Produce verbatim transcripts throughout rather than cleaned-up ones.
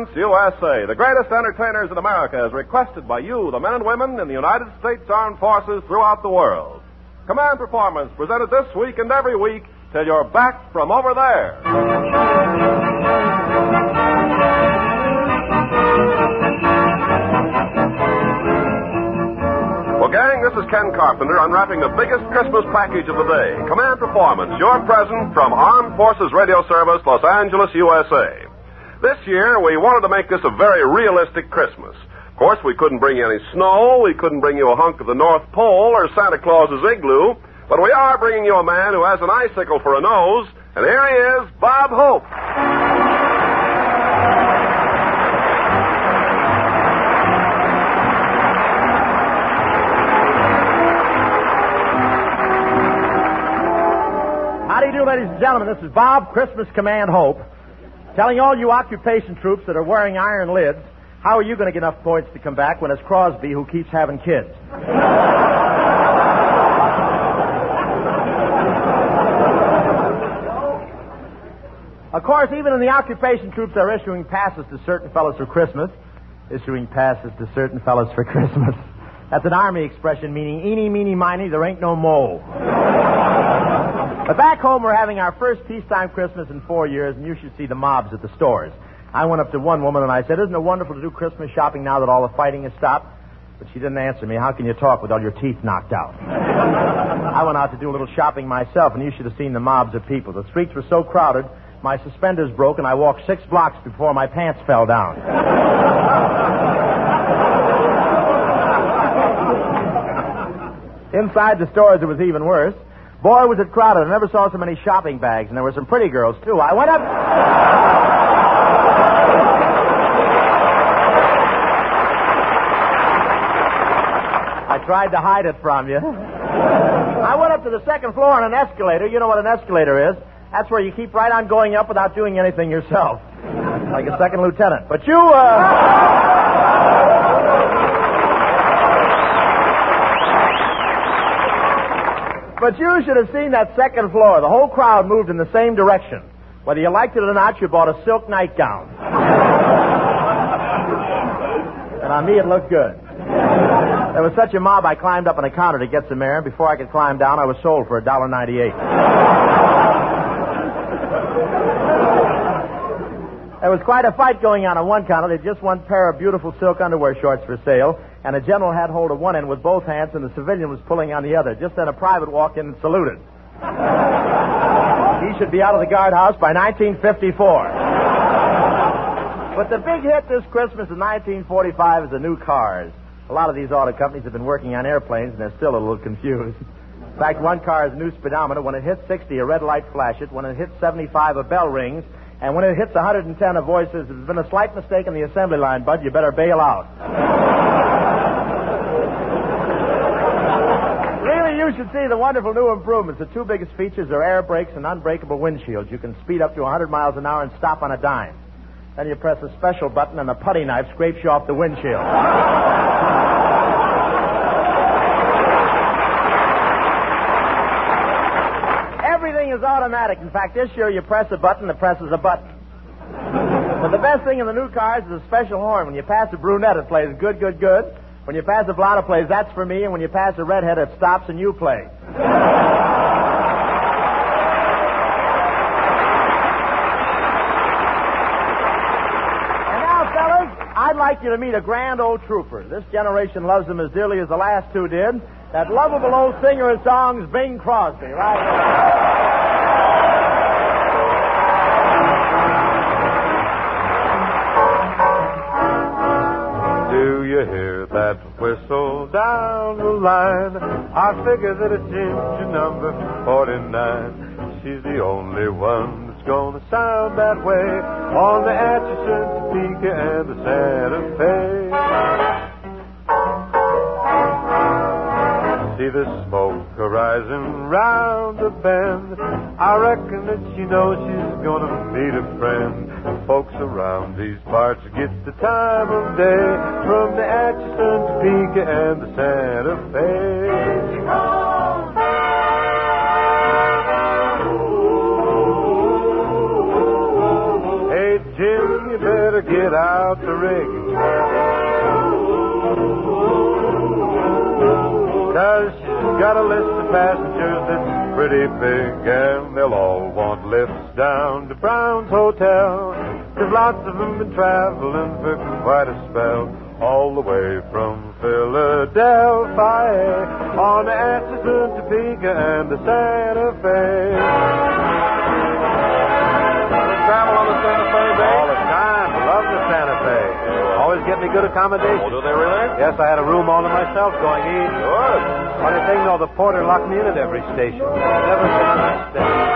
Insurance U S A, the greatest entertainers in America, as requested by you, the men and women in the United States Armed Forces throughout the world. Command Performance, presented this week and every week till you're back from over there. Well, gang, this is Ken Carpenter unwrapping the biggest Christmas package of the day. Command Performance, your present from Armed Forces Radio Service, Los Angeles, U S A. This year, we wanted to make this a very realistic Christmas. Of course, we couldn't bring you any snow, we couldn't bring you a hunk of the North Pole or Santa Claus's igloo, but we are bringing you a man who has an icicle for a nose, and here he is, Bob Hope. How do you do, ladies and gentlemen? This is Bob, Christmas Command Hope, telling all you occupation troops that are wearing iron lids, how are you going to get enough points to come back when it's Crosby who keeps having kids? Of course, even in the occupation troops, they're issuing passes to certain fellows for Christmas. Issuing passes to certain fellows for Christmas. That's an Army expression meaning eeny, meeny, miny, there ain't no mole. But back home, we're having our first peacetime Christmas in four years, and you should see the mobs at the stores. I went up to one woman and I said, isn't it wonderful to do Christmas shopping now that all the fighting has stopped? But she didn't answer me. How can you talk with all your teeth knocked out? I went out to do a little shopping myself, and you should have seen the mobs of people. The streets were so crowded, my suspenders broke, and I walked six blocks before my pants fell down. Inside the stores, it was even worse. Boy, was it crowded. I never saw so many shopping bags, and there were some pretty girls, too. I went up... I tried to hide it from you. I went up to the second floor on an escalator. You know what an escalator is. That's where you keep right on going up without doing anything yourself. Like a second lieutenant. But you, uh... But you should have seen that second floor. The whole crowd moved in the same direction. Whether you liked it or not, you bought a silk nightgown. And on me, it looked good. There was such a mob, I climbed up on a counter to get some air, and before I could climb down, I was sold for one dollar ninety-eight. There was quite a fight going on on one counter. They had just one pair of beautiful silk underwear shorts for sale, and a general had hold of one end with both hands, and the civilian was pulling on the other. Just then a private walked in and saluted. He should be out of the guardhouse by nineteen fifty-four. But the big hit this Christmas in nineteen forty-five is the new cars. A lot of these auto companies have been working on airplanes, and they're still a little confused. In fact, one car has a new speedometer. When it hits sixty, a red light flashes. When it hits seventy-five, a bell rings. And when it hits one hundred ten, a voice says, there's been a slight mistake in the assembly line, bud. You better bail out. Really, you should see the wonderful new improvements. The two biggest features are air brakes and unbreakable windshields. You can speed up to one hundred miles an hour and stop on a dime. Then you press a special button and a putty knife scrapes you off the windshield. Everything is automatic. In fact, this year you press a button that presses a button. But the best thing in the new cars is a special horn. When you pass a brunette, it plays good, good, good. When you pass a blonde, it plays that's for me. And when you pass a redhead, it stops and you play. I'd like you to meet a grand old trooper. This generation loves him as dearly as the last two did. That lovable old singer of songs, Bing Crosby, right? Do you hear that whistle down the line? I figure that it's engine number forty-nine. She's the only one that's gonna sound that way on the Atchison, Topeka, and the Santa Fe. See the smoke arising round the bend. I reckon that she knows she's gonna meet a friend. Folks around these parts get the time of day from the Atchison, Topeka, and the Santa Fe. Jim, you better get out got a list of passengers that's pretty big, and they'll all want lifts down to Brown's Hotel. There's lots of them been traveling for quite a spell, all the way from Philadelphia on the Atchison, Topeka, and the Santa Fe. Travel on the Santa Fe, Dave? All the time. Love the Santa Fe. Always get me good accommodation. Oh, do they really? Yes, I had a room all to myself going east. Good. Funny thing, though, the porter locked me in at every station. Never can understand.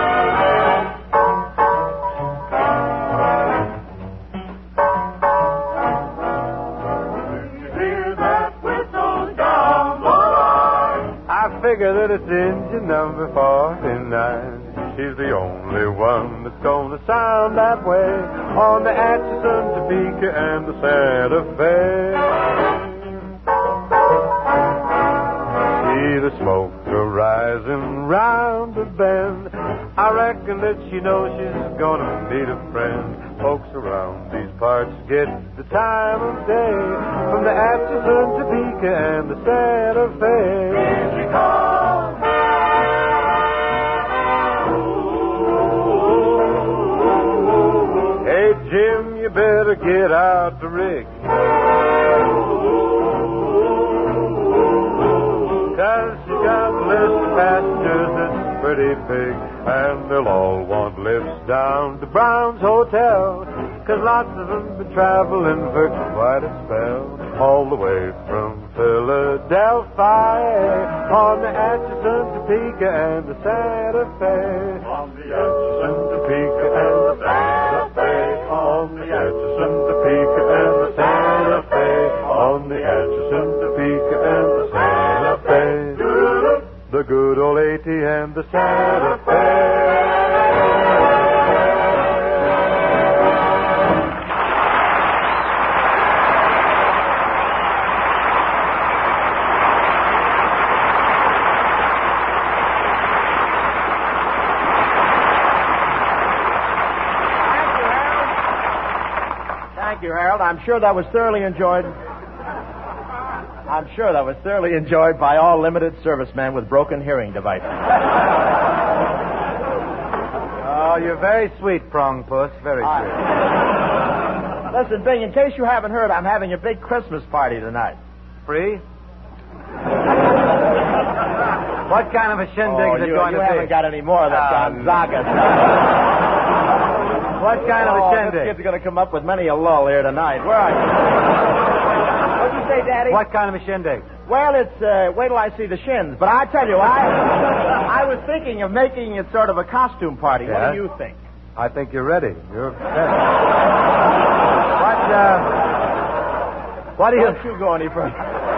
I figure that it's engine number forty-nine. She's the only one that's gonna sound that way on the Atchison, Topeka, and the Santa Fe. See the smoke rising round the bend. I reckon that she knows she's gonna meet a friend. Folks around these parts get the time of day from the Atchison, Topeka, and the Santa Fe. Here she comes. Hey, Jim, you better get out the rig. Cause she's got a list of passengers that's pretty big, and they'll all want lifts down to Brown's Hotel. Cause lots of them been traveling for quite a spell, all the way from Philadelphia on the Atchison, Topeka, and the Santa Fe. On the Atchison, Topeka, and the Santa Fe. On the Atchison, Topeka, and the Santa Fe. On the Atchison, Topeka, and the Santa Fe. The good old AT and the Santa Fe. Thank you, Harold. I'm sure that was thoroughly enjoyed. I'm sure that was thoroughly enjoyed by all limited servicemen with broken hearing devices. Oh, you're very sweet, Prong Puss. Very All sweet. right. Listen, Bing, in case you haven't heard, I'm having a big Christmas party tonight. Free? What kind of a shindig Oh, is it you, going you to haven't be? got any more of that Ah, Gonzaga stuff. What kind of a Oh, shindig? this kid's going to come up with many a lull here tonight. Where are you? What'd you say, Daddy? What kind of a shindig? Well, it's, uh, wait till I see the shins. But I tell you, I I was thinking of making it sort of a costume party. What Yeah? do you think? I think you're ready. You're ready. What, uh... What do you... Don't you go any further.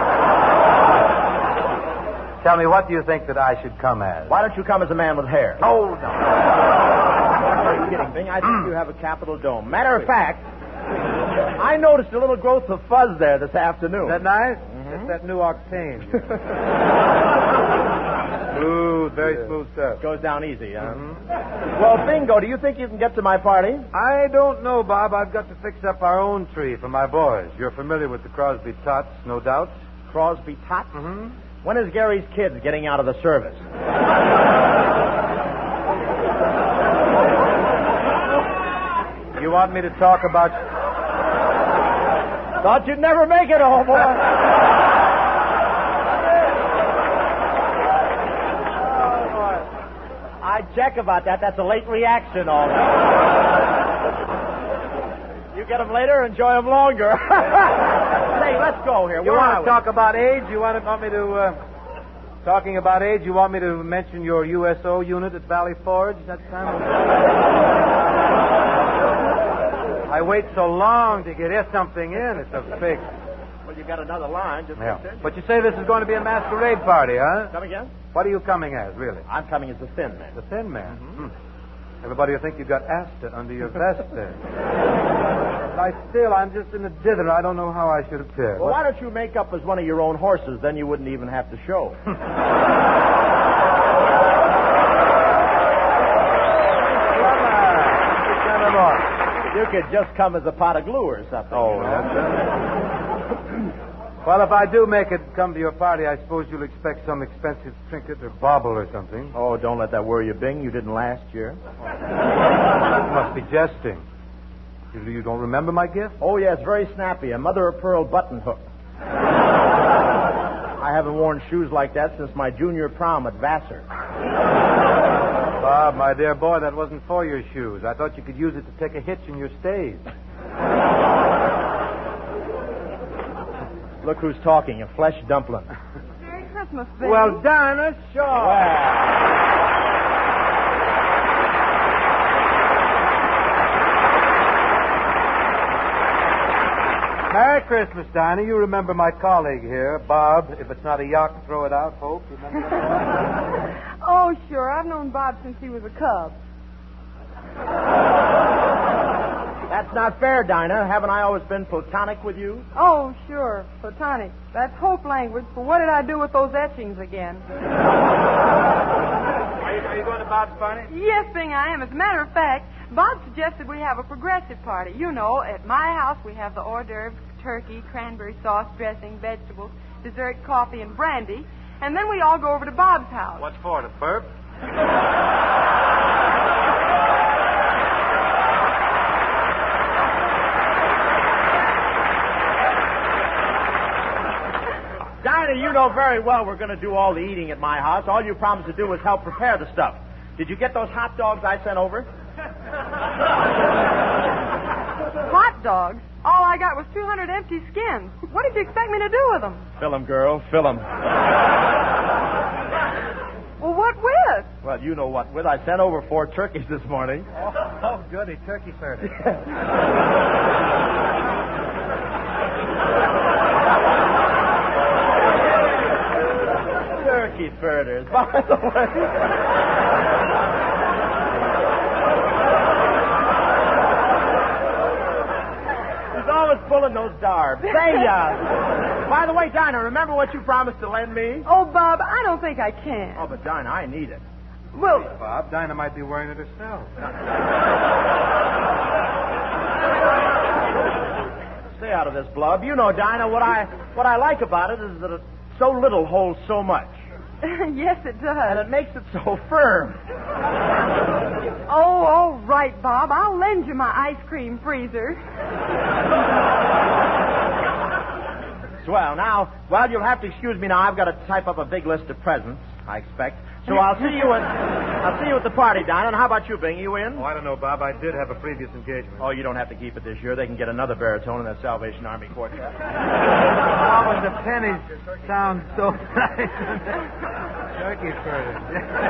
Tell me, what do you think that I should come as? Why don't you come as a man with hair? Oh, no. Are you kidding, Bing? I think you have a capital dome. Matter of fact, I noticed a little growth of fuzz there this afternoon. Is that nice? Mm-hmm. That's that new Octane. Smooth, very smooth stuff. Goes down easy, huh? Mm-hmm. Well, Bingo, do you think you can get to my party? I don't know, Bob. I've got to fix up our own tree for my boys. You're familiar with the Crosby Tots, no doubt. Crosby Tots? Mm-hmm. When is Gary's kids getting out of the service? You want me to talk about... Thought you'd never make it, old boy. I check about that. That's a late reaction, all right. You get them later, enjoy them longer. Say, let's go here. You Where want are to we? talk about age? You want, to, want me to... Uh, talking about age, you want me to mention your U S O unit at Valley Forge? That time of... I wait so long to get something in. It's a fix. Well, you got another line. Just Yeah. fix it. But you say this is going to be a masquerade party, huh? Come again? What are you coming as, really? I'm coming as the thin man. The thin man. Hmm. Everybody will think you've got Asta under your vest there. But I still, I'm just in a dither. I don't know how I should appear. Well, why don't you make up as one of your own horses? Then you wouldn't even have to show. You could just come as a pot of glue or something. Oh, you know? that's it. Well, if I do make it come to your party, I suppose you'll expect some expensive trinket or bauble or something. Oh, don't let that worry you, Bing. You didn't last year. You must be jesting. You, you don't remember my gift? Oh, yes, very snappy. A mother-of-pearl button hook. I haven't worn shoes like that since my junior prom at Vassar. Bob, my dear boy, that wasn't for your shoes. I thought you could use it to take a hitch in your stays. Look who's talking, a flesh dumpling. Merry Christmas, baby. Well, Dinah Shaw. Merry Christmas, Dinah. You remember my colleague here, Bob. If it's not a yuck, throw it out, Hope. You remember that? Oh, sure. I've known Bob since he was a cub. That's not fair, Dinah. Haven't I always been platonic with you? Oh, sure. Platonic. That's Hope language. But what did I do with those etchings again? Are you, are you going to Bob's party? Yes, Bing, I am. As a matter of fact, Bob suggested we have a progressive party. You know, at my house we have the hors d'oeuvres, turkey, cranberry sauce, dressing, vegetables, dessert, coffee, and brandy. And then we all go over to Bob's house. What's for, the burp? Dinah, you know very well we're going to do all the eating at my house. All you promised to do was help prepare the stuff. Did you get those hot dogs I sent over? Hot dogs? All I got was two hundred empty skins. What did you expect me to do with them? Fill 'em, girl. Fill 'em. Well, what with? Well, you know what with. I sent over four turkeys this morning. Oh, oh goody. Turkey furnace. Turkey furters, by the way. He's always pulling those darbs. Say, uh, by the way, Dinah, remember what you promised to lend me? Oh, Bob, I don't think I can. Oh, but Dinah, I need it. Well, Hey, Bob, Dinah might be wearing it herself. Stay out of this, Blub. You know, Dinah, what I what I like about it is that it so little holds so much. yes, it And does. it makes it so firm. Oh, all right, Bob. I'll lend you my ice cream freezer. Swell. Now, well, you'll have to excuse me now. I've got to type up a big list of presents, I expect. So I'll see you at I'll see you at the party, Dinah. And how about you, Bing? You in? Oh, I don't know, Bob. I did have a previous engagement. Oh, you don't have to keep it this year. They can get another baritone in that Salvation Army quartet. Oh, but the pennies sound so nice. Turkey furnace.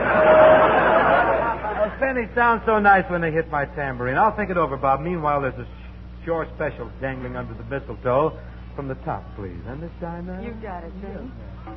Those pennies sound so nice when they hit my tambourine. I'll think it over, Bob. Meanwhile, there's a shore special dangling under the mistletoe. From the top, please. And this time now? You got it, Bing.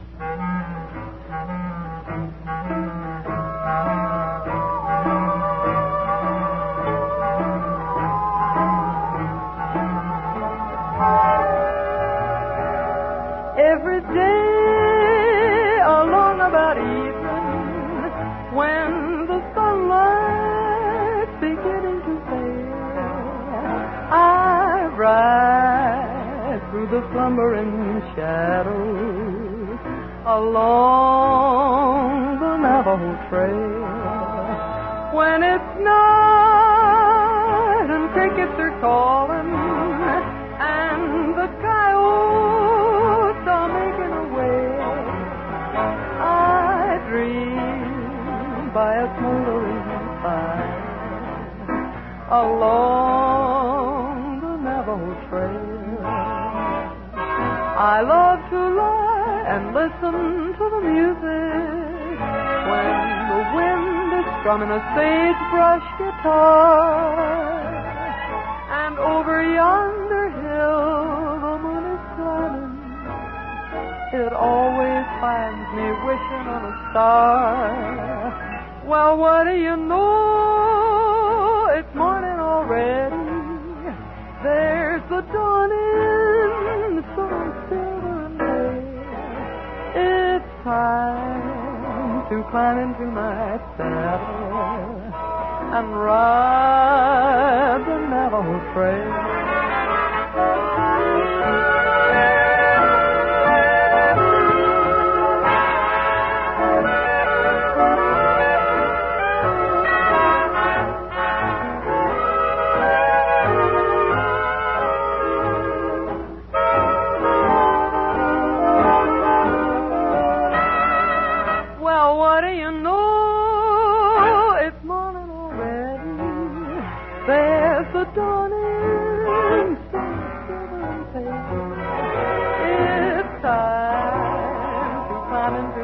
Every day along about evening, when the sunlight's beginning to fade, I ride through the slumbering shadows along the Navajo Trail. When it's night and crickets are calling and the coyotes are making a wail, I dream by a smoldering fire along the Navajo Trail. I love to lie and listen to the music when the wind is strumming a sagebrush guitar. And over yonder hill the moon is climbing. It always finds me wishing on a star. Well, what do you know? It's morning already. There's the dawning sun silver and gray. It's time to climb into my saddle and ride the Navajo Trail.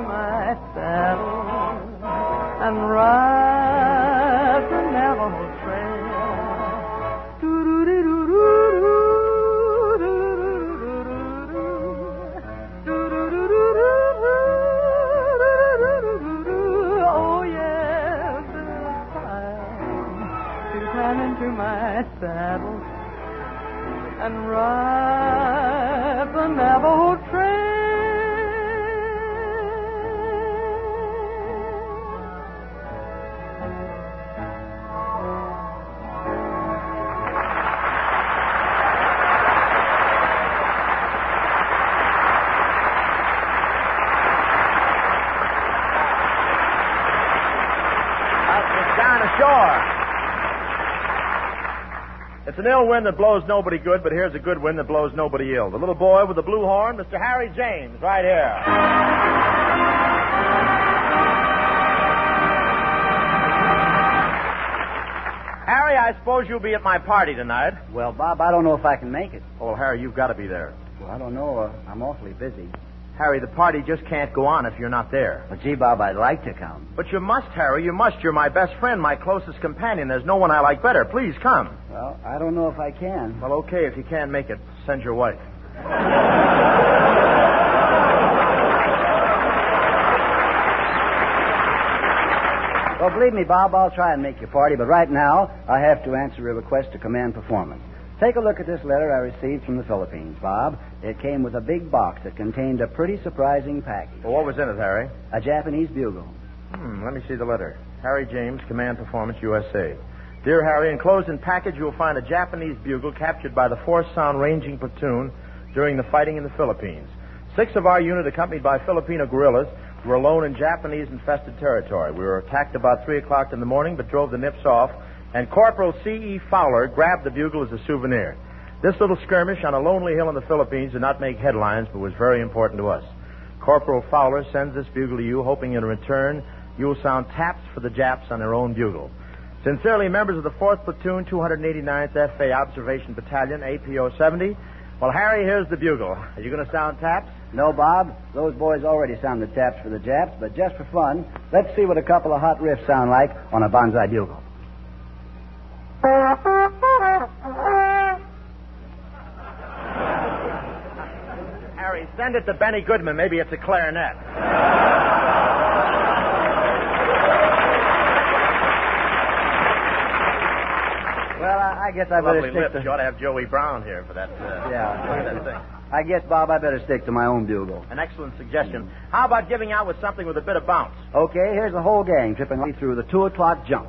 my saddle and ride the Navajo Trail. Oh, yes, it's time to climb into my saddle and ride the Navajo Trail. Down ashore. It's an ill wind that blows nobody good, but here's a good wind that blows nobody ill. The little boy with the blue horn, Mister Harry James, right here. Harry, I suppose you'll be at my party tonight. Well, Bob, I don't know if I can make it. Oh, well, Harry, you've got to be there. Well, I don't know. Uh, I'm awfully busy. Harry, the party just can't go on if you're not there. Well, gee, Bob, I'd like to come. But you must, Harry. You must. You're my best friend, my closest companion. There's no one I like better. Please come. Well, I don't know if I can. Well, okay. If you can't make it, send your wife. Well, believe me, Bob, I'll try and make your party, but right now I have to answer a request to command performance. Take a look at this letter I received from the Philippines, Bob. It came with a big box that contained a pretty surprising package. Well, what was in it, Harry? A Japanese bugle. Hmm, let me see the letter. Harry James, Command Performance, U S A. Dear Harry, enclosed in package you will find a Japanese bugle captured by the fourth Sound Ranging Platoon during the fighting in the Philippines. Six of our unit, accompanied by Filipino guerrillas, were alone in Japanese-infested territory. We were attacked about three o'clock in the morning, but drove the nips off, and Corporal C E. Fowler grabbed the bugle as a souvenir. This little skirmish on a lonely hill in the Philippines did not make headlines, but was very important to us. Corporal Fowler sends this bugle to you, hoping in return you will sound taps for the Japs on their own bugle. Sincerely, members of the fourth Platoon, two hundred eighty-ninth F A Observation Battalion, A P O seventy. Well, Harry, here's the bugle. Are you going to sound taps? No, Bob. Those boys already sounded taps for the Japs, but just for fun, let's see what a couple of hot riffs sound like on a bonsai bugle. Harry, send it to Benny Goodman. Maybe it's a clarinet. Well, I, I guess I better Lovely stick lips. to... You ought to have Joey Brown here for that. Uh, Yeah. for that thing. I guess, Bob, I better stick to my own bugle. An excellent suggestion. How about giving out with something with a bit of bounce? Okay, here's the whole gang tripping through the two o'clock jump.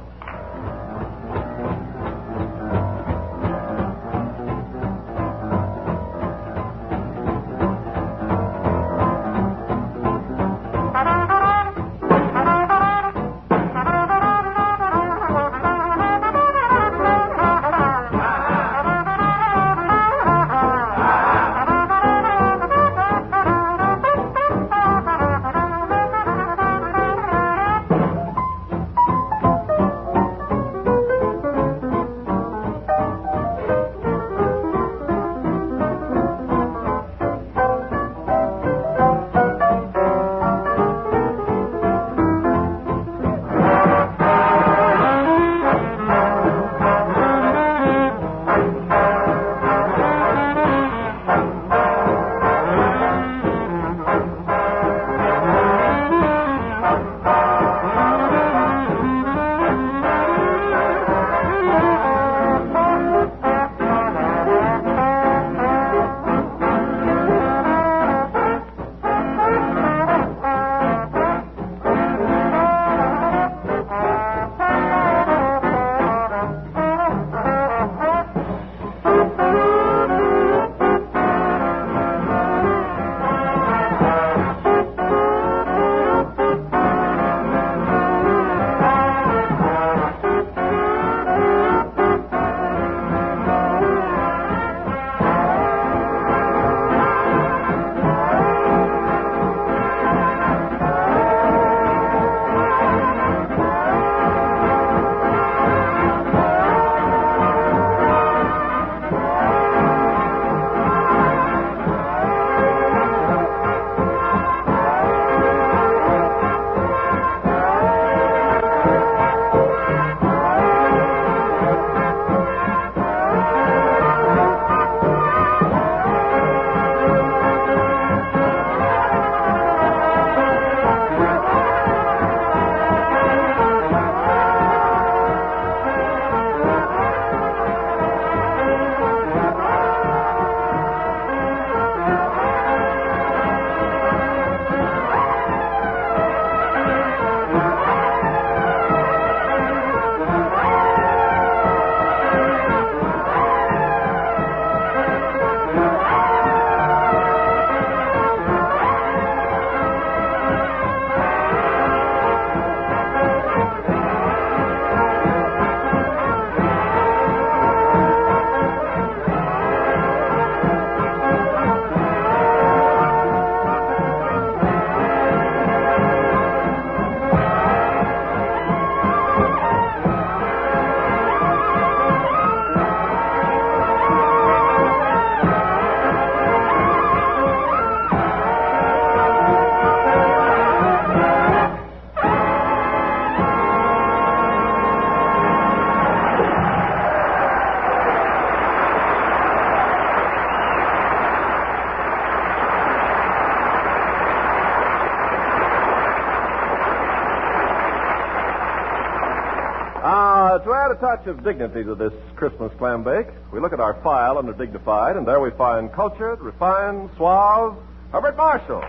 to add a touch of dignity to this Christmas clam bake, we look at our file under dignified, and there we find cultured, refined, suave Herbert Marshall.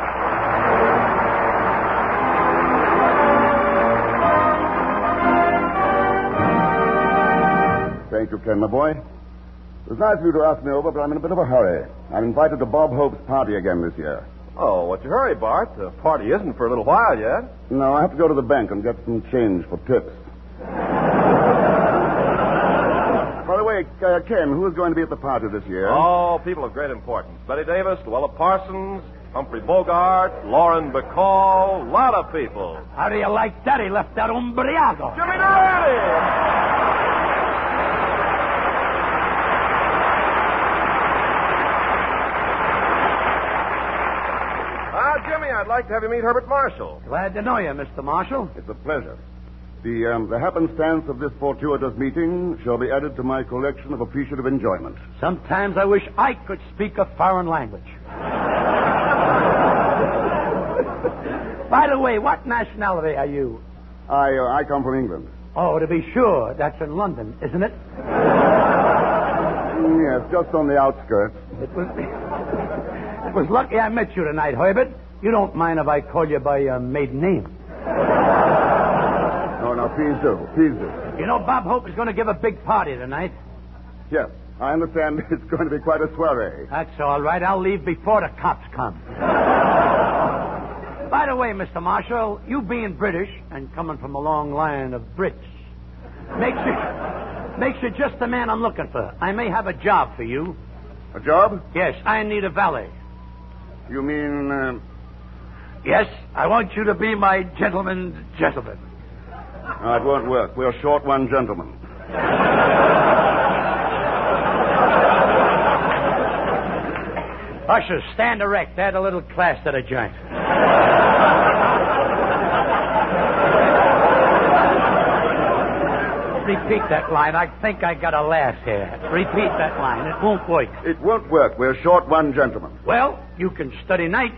Thank you, Ken, my boy. It was nice of you to ask me over, but I'm in a bit of a hurry. I'm invited to Bob Hope's party again this year. Oh, what's your hurry, Bart? The party isn't for a little while yet. No, I have to go to the bank and get some change for tips. By the way, uh, Ken, who is going to be at the party this year? Oh, people of great importance. Betty Davis, Luella Parsons, Humphrey Bogart, Lauren Bacall, a lot of people. How do you like that? He left that umbriago. Jimmy Durante! I'd like to have you meet Herbert Marshall. Glad to know you, Mister Marshall. It's a pleasure. The, um, the happenstance of this fortuitous meeting shall be added to my collection of appreciative enjoyment. Sometimes I wish I could speak a foreign language. By the way, what nationality are you? I, uh, I come from England. Oh, to be sure. That's in London, isn't it? Yes, just on the outskirts. It was, it was lucky I met you tonight, Herbert. You don't mind if I call you by your maiden name? No, no, please do. Please do. You know, Bob Hope is going to give a big party tonight. Yes, I understand it's going to be quite a soiree. That's all right. I'll leave before the cops come. By the way, Mister Marshall, you being British and coming from a long line of Brits makes you, makes you just the man I'm looking for. I may have a job for you. A job? Yes, I need a valet. You mean... Uh... Yes, I want you to be my gentleman's gentleman. No, it won't work. We're short one gentleman. Ushers, stand erect. Add a little class to the joint. Repeat that line. I think I got a laugh here. Repeat that line. It won't work. It won't work. We're short one gentleman. Well, you can study nights.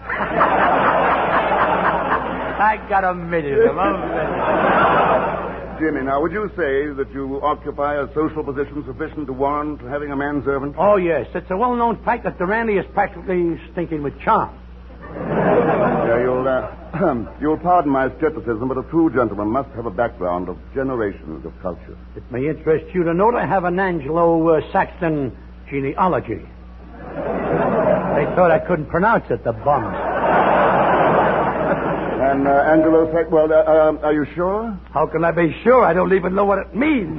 I got a million of them. Jimmy, now, would you say that you occupy a social position sufficient to warrant having a manservant? Oh, yes. It's a well-known fact that Durante is practically stinking with charm. Yeah, you'll, uh, you'll pardon my skepticism, but a true gentleman must have a background of generations of culture. It may interest you to note I have an Anglo-Saxon genealogy. They thought I couldn't pronounce it, the bums. And, uh, Angelo, well, uh, uh, are you sure? How can I be sure? I don't even know what it means.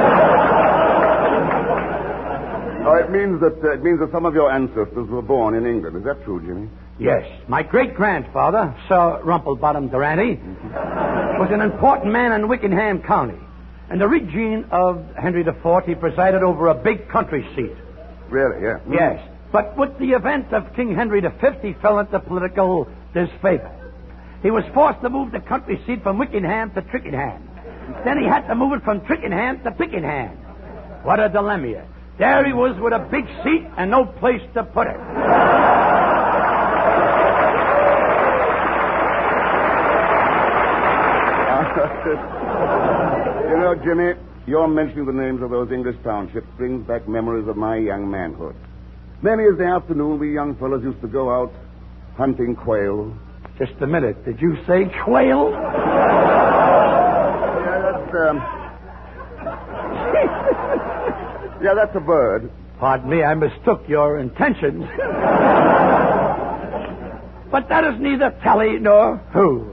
Oh, it means that uh, it means that some of your ancestors were born in England. Is that true, Jimmy? Yes. My great-grandfather, Sir Rumplebottom Durante, was an important man in Wickenham County. In the regime of Henry the Fourth, he presided over a big country seat. Really, yeah. Mm. Yes. But with the event of King Henry the Fifth, he fell into political disfavor. He was forced to move the country seat from Wickenham to Twickenham. Then he had to move it from Twickenham to Pickenham. What a dilemma. There he was with a big seat and no place to put it. You know, Jimmy, your mentioning the names of those English townships brings back memories of my young manhood. Many is the afternoon we young fellows used to go out hunting quail. Just a minute. Did you say quail? Yeah, that's, um... yeah, that's a bird. Pardon me, I mistook your intentions. But that is neither tally nor who.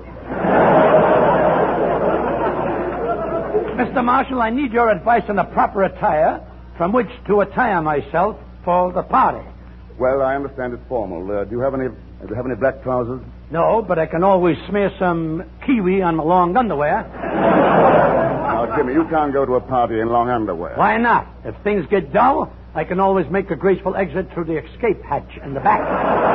Mister Marshall, I need your advice on the proper attire from which to attire myself for the party. Well, I understand it's formal. Uh, do you have any do you have any black trousers? No, but I can always smear some kiwi on my long underwear. Now, Jimmy, you can't go to a party in long underwear. Why not? If things get dull, I can always make a graceful exit through the escape hatch in the back.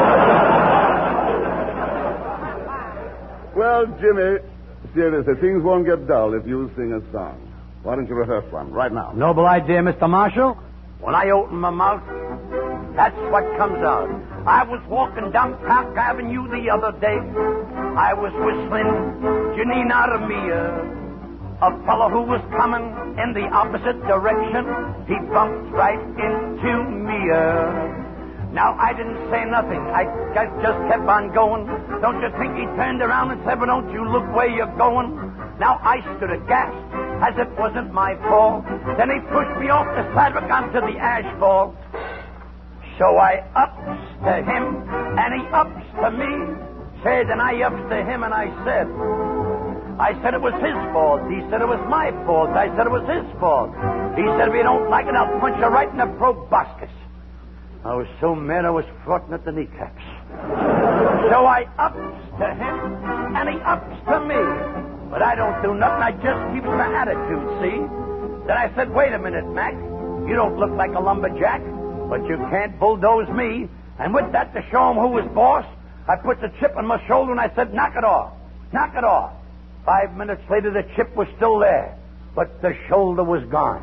Well, Jimmy, seriously, things won't get dull if you sing a song. Why don't you rehearse one right now? Noble idea, Mister Marshall. When I open my mouth, that's what comes out. I was walking down Park Avenue the other day. I was whistling Janina Mia. a fellow who was coming in the opposite direction, he bumped right into me. Uh. Now, I didn't say nothing. I just kept on going. Don't you think he turned around and said, well, don't you look where you're going? Now, I stood aghast, as it wasn't my fault. Then he pushed me off the sidewalk onto the asphalt. So I ups to him, and he ups to me. Said, and I ups to him, and I said, I said it was his fault. He said it was my fault. I said it was his fault. He said, if you don't like it, I'll punch you right in the proboscis. I was so mad I was frotting at the kneecaps. So I ups to him, and he ups to me. But I don't do nothing. I just keeps my attitude, see? Then I said, wait a minute, Mac. You don't look like a lumberjack, but you can't bulldoze me. And with that, to show him who was boss, I put the chip on my shoulder and I said, knock it off. Knock it off. Five minutes later, the chip was still there, but the shoulder was gone.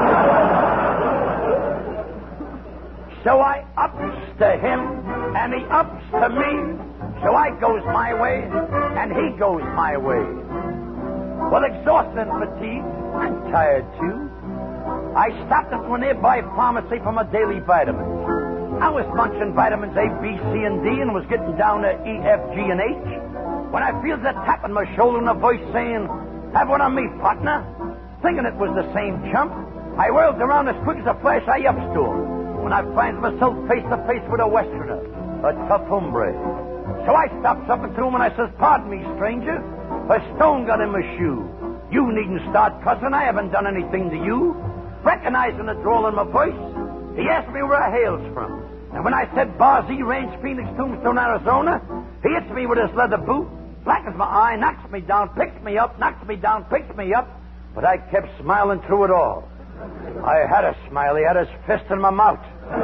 So I ups to him, and he ups to me. So I goes my way, and he goes my way. Well, exhausted and fatigued, I'm tired too. I stopped at a nearby pharmacy for my daily vitamins. I was munching vitamins A, B, C, and D, and was getting down to E, F, G, and H, when I feels a tap on my shoulder and a voice saying, have one on me, partner. Thinking it was the same chump, I whirled around as quick as a flash. I ups to him, when I finds myself face to face with a Westerner, a tough hombre. So I stops up to him and I says, pardon me, stranger, a stone got in my shoe. You needn't start cussing. I haven't done anything to you. Recognizing the drawl in my voice, he asked me where I hails from. And when I said Bar Z Range, Phoenix, Tombstone, Arizona, he hits me with his leather boot, blackens my eye, knocks me down, picks me up, knocks me down, picks me up. But I kept smiling through it all. I had a smile. He had his fist in my mouth.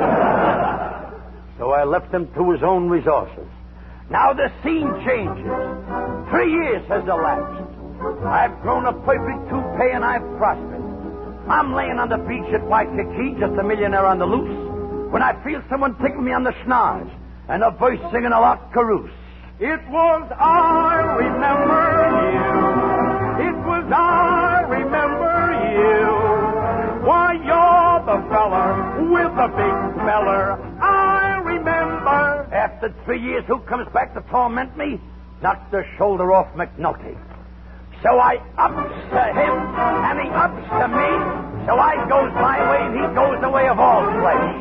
So I left him to his own resources. Now the scene changes. Three years has elapsed. I've grown a perfect toupee and I've prospered. I'm laying on the beach at Waikiki, just a millionaire on the loose, when I feel someone tickle me on the schnoz and a voice singing a lot carouse. It was I remember you. It was I remember you. Why, you're the fella with the big feller. I remember. After three years, who comes back to torment me? Knocked the shoulder off McNulty. So I ups to him, and he ups to me. So I goes my way, and he goes the way of all flesh.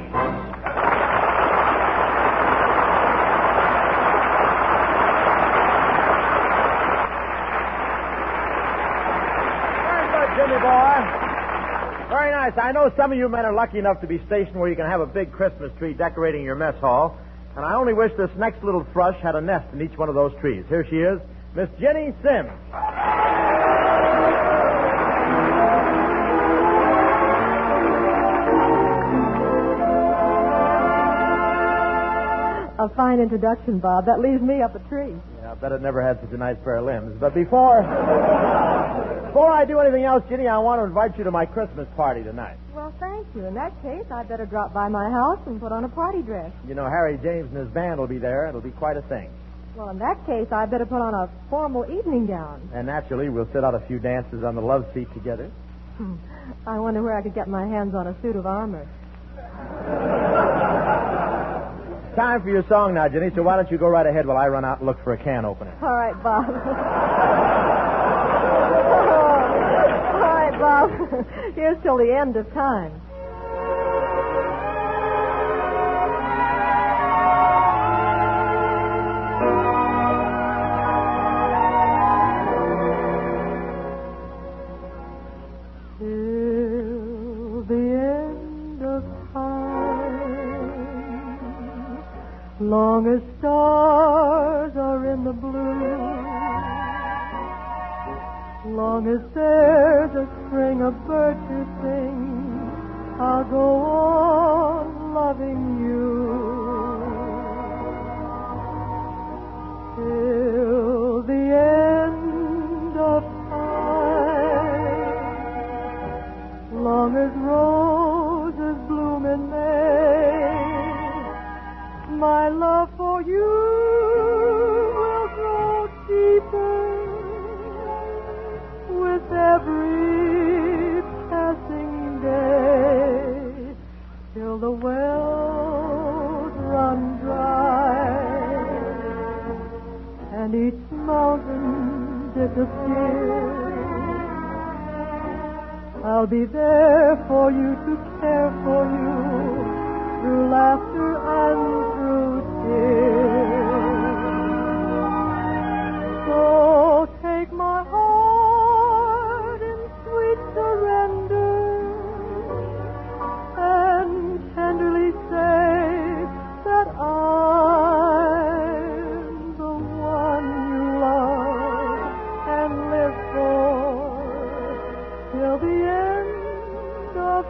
Very good, Jimmy boy. Very nice. I know some of you men are lucky enough to be stationed where you can have a big Christmas tree decorating your mess hall. And I only wish this next little thrush had a nest in each one of those trees. Here she is, Miss Jenny Sims. A fine introduction, Bob. That leaves me up a tree. Yeah, I bet it never had such a nice pair of limbs. But before before I do anything else, Jenny, I want to invite you to my Christmas party tonight. Well, thank you. In that case, I'd better drop by my house and put on a party dress. You know, Harry James and his band will be there. It'll be quite a thing. Well, in that case, I'd better put on a formal evening gown. And naturally, we'll sit out a few dances on the love seat together. I wonder where I could get my hands on a suit of armor. Time for your song now, Jenny, so why don't you go right ahead while I run out and look for a can opener. All right, Bob. All right, Bob. Here's till the end of time. Till the end of time, long as stars are in the blue, long as there's a string of birds to sing, I'll go on loving you. Till the end of time, long as roses bloom in May, my love for you will grow deeper with every disappear. I'll be there for you to care for you through laughter and through tears. So take my heart in sweet surrender and tenderly say that I'm the one you love and live for till the end of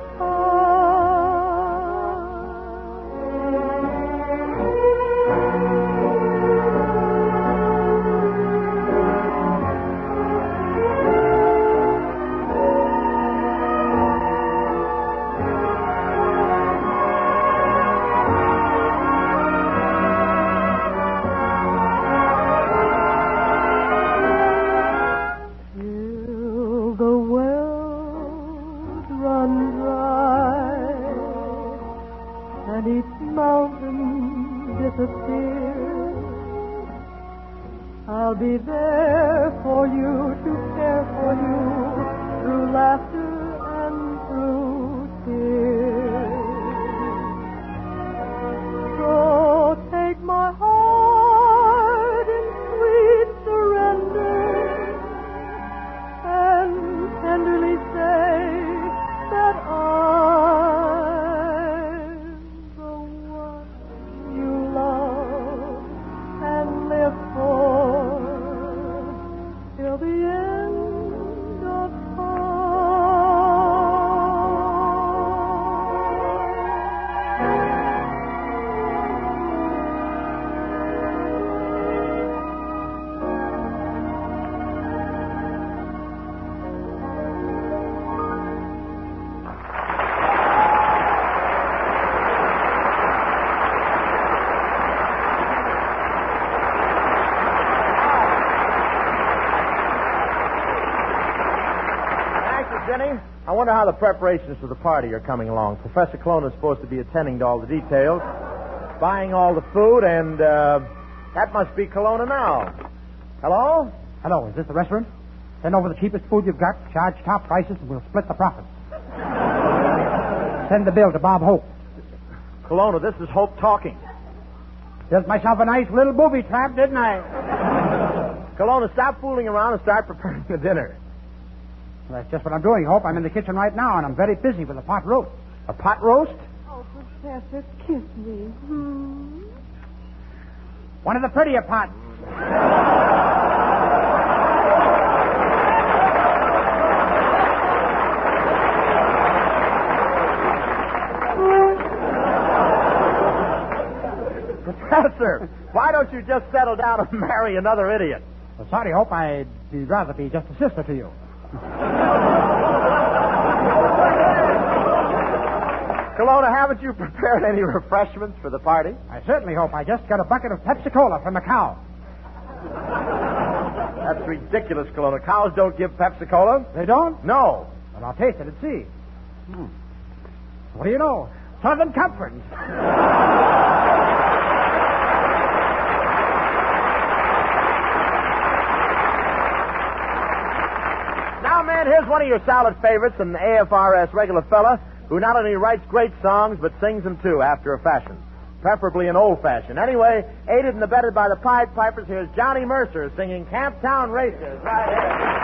I'll be there for you to care for you through laughter and through tears. So take my heart in sweet surrender and tenderly say that I'm the one you love and live for till the end of Jenny, I wonder how the preparations for the party are coming along. Professor Colonna is supposed to be attending to all the details, buying all the food, and uh, that must be Colonna now. Hello? Hello, is this the restaurant? Send over the cheapest food you've got, charge top prices, and we'll split the profits. Send the bill to Bob Hope. Colonna, this is Hope talking. Built myself a nice little booby trap, didn't I? Colonna, stop fooling around and start preparing the dinner. Well, that's just what I'm doing, Hope. I'm in the kitchen right now, and I'm very busy with a pot roast. A pot roast? Oh, Professor, kiss me. Hmm? One of the prettier pots. Professor, why don't you just settle down and marry another idiot? Well, sorry, Hope. I'd rather be just a sister to you. Colonna, haven't you prepared any refreshments for the party? I certainly hope. I just got a bucket of Pepsi-Cola from a cow. That's ridiculous, Colonna. Cows don't give Pepsi-Cola. They don't? No. Well, I'll taste it and see. Hmm. What do you know? Southern Comfort. Now, man, here's one of your salad favorites, an A F R S regular fella who not only writes great songs, but sings them, too, after a fashion. Preferably an old fashion. Anyway, aided and abetted by the Pied Pipers, here's Johnny Mercer singing Camptown Races right here.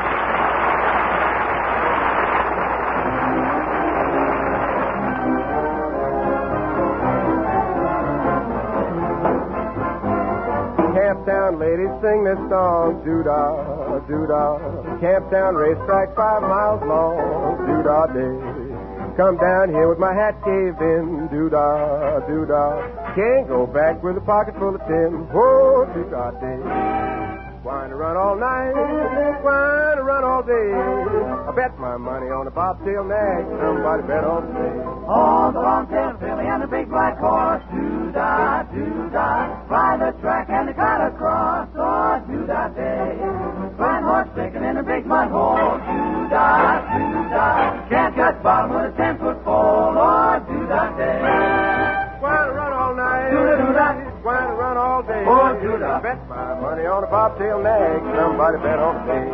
Camptown ladies sing this song, doo-dah, doo-dah. Camptown racetrack five miles long, doo-dah day. Come down here with my hat caved in, doo-dah, doo-dah. Can't go back with a pocket full of tin, whoa, doo-dah day. Wine to run all night, wine to run all day. I bet my money on a bobtail nag, somebody bet on me. Oh, the long-tailed filly and the big black horse, doo-dah, doo-dah. Ride the track and the cut across, oh, doo-dah day. Fine horse sticking in a big mud hole, doo-dah, doo-dah. Can't catch bottom with a ten-foot pole, oh, doo-dah day. Wine to run all night, Doo-dah, doo-dah. wine to run all day. Oh, doo-dah. Bet my money on a bobtail bobtail nag, somebody bet on me.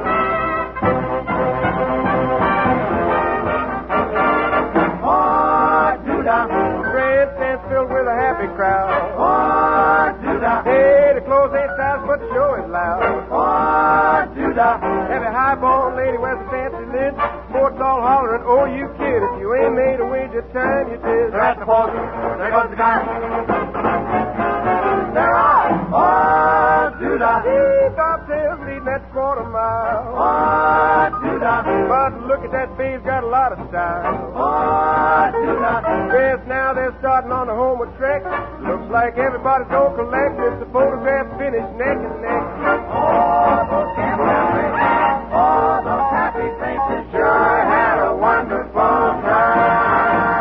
Oh, doo-dah. Great stands filled with a happy crowd. Oh, doo-dah. Hey, the clothes ain't fast, but the show is loud. Oh, doo-dah. Every high-born lady wears a fancy lid. Sports all hollering, oh, you kid. If you ain't made a wager, time you did. They're at the post. There goes the gun. They're on. Oh, doo-dah. Hey, bobtails leading that quarter mile. Oh, doo-dah. But look at that babe's got a lot of style. Oh, doo-dah. Yes, now they're starting on the homeward trek. Looks like everybody's gonna collect if the photograph finish neck and neck. Oh, those campfire faces. Oh, those happy faces sure had a wonderful time.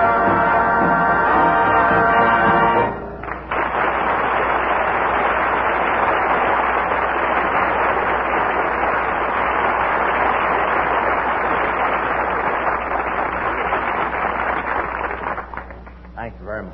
Thank you very much.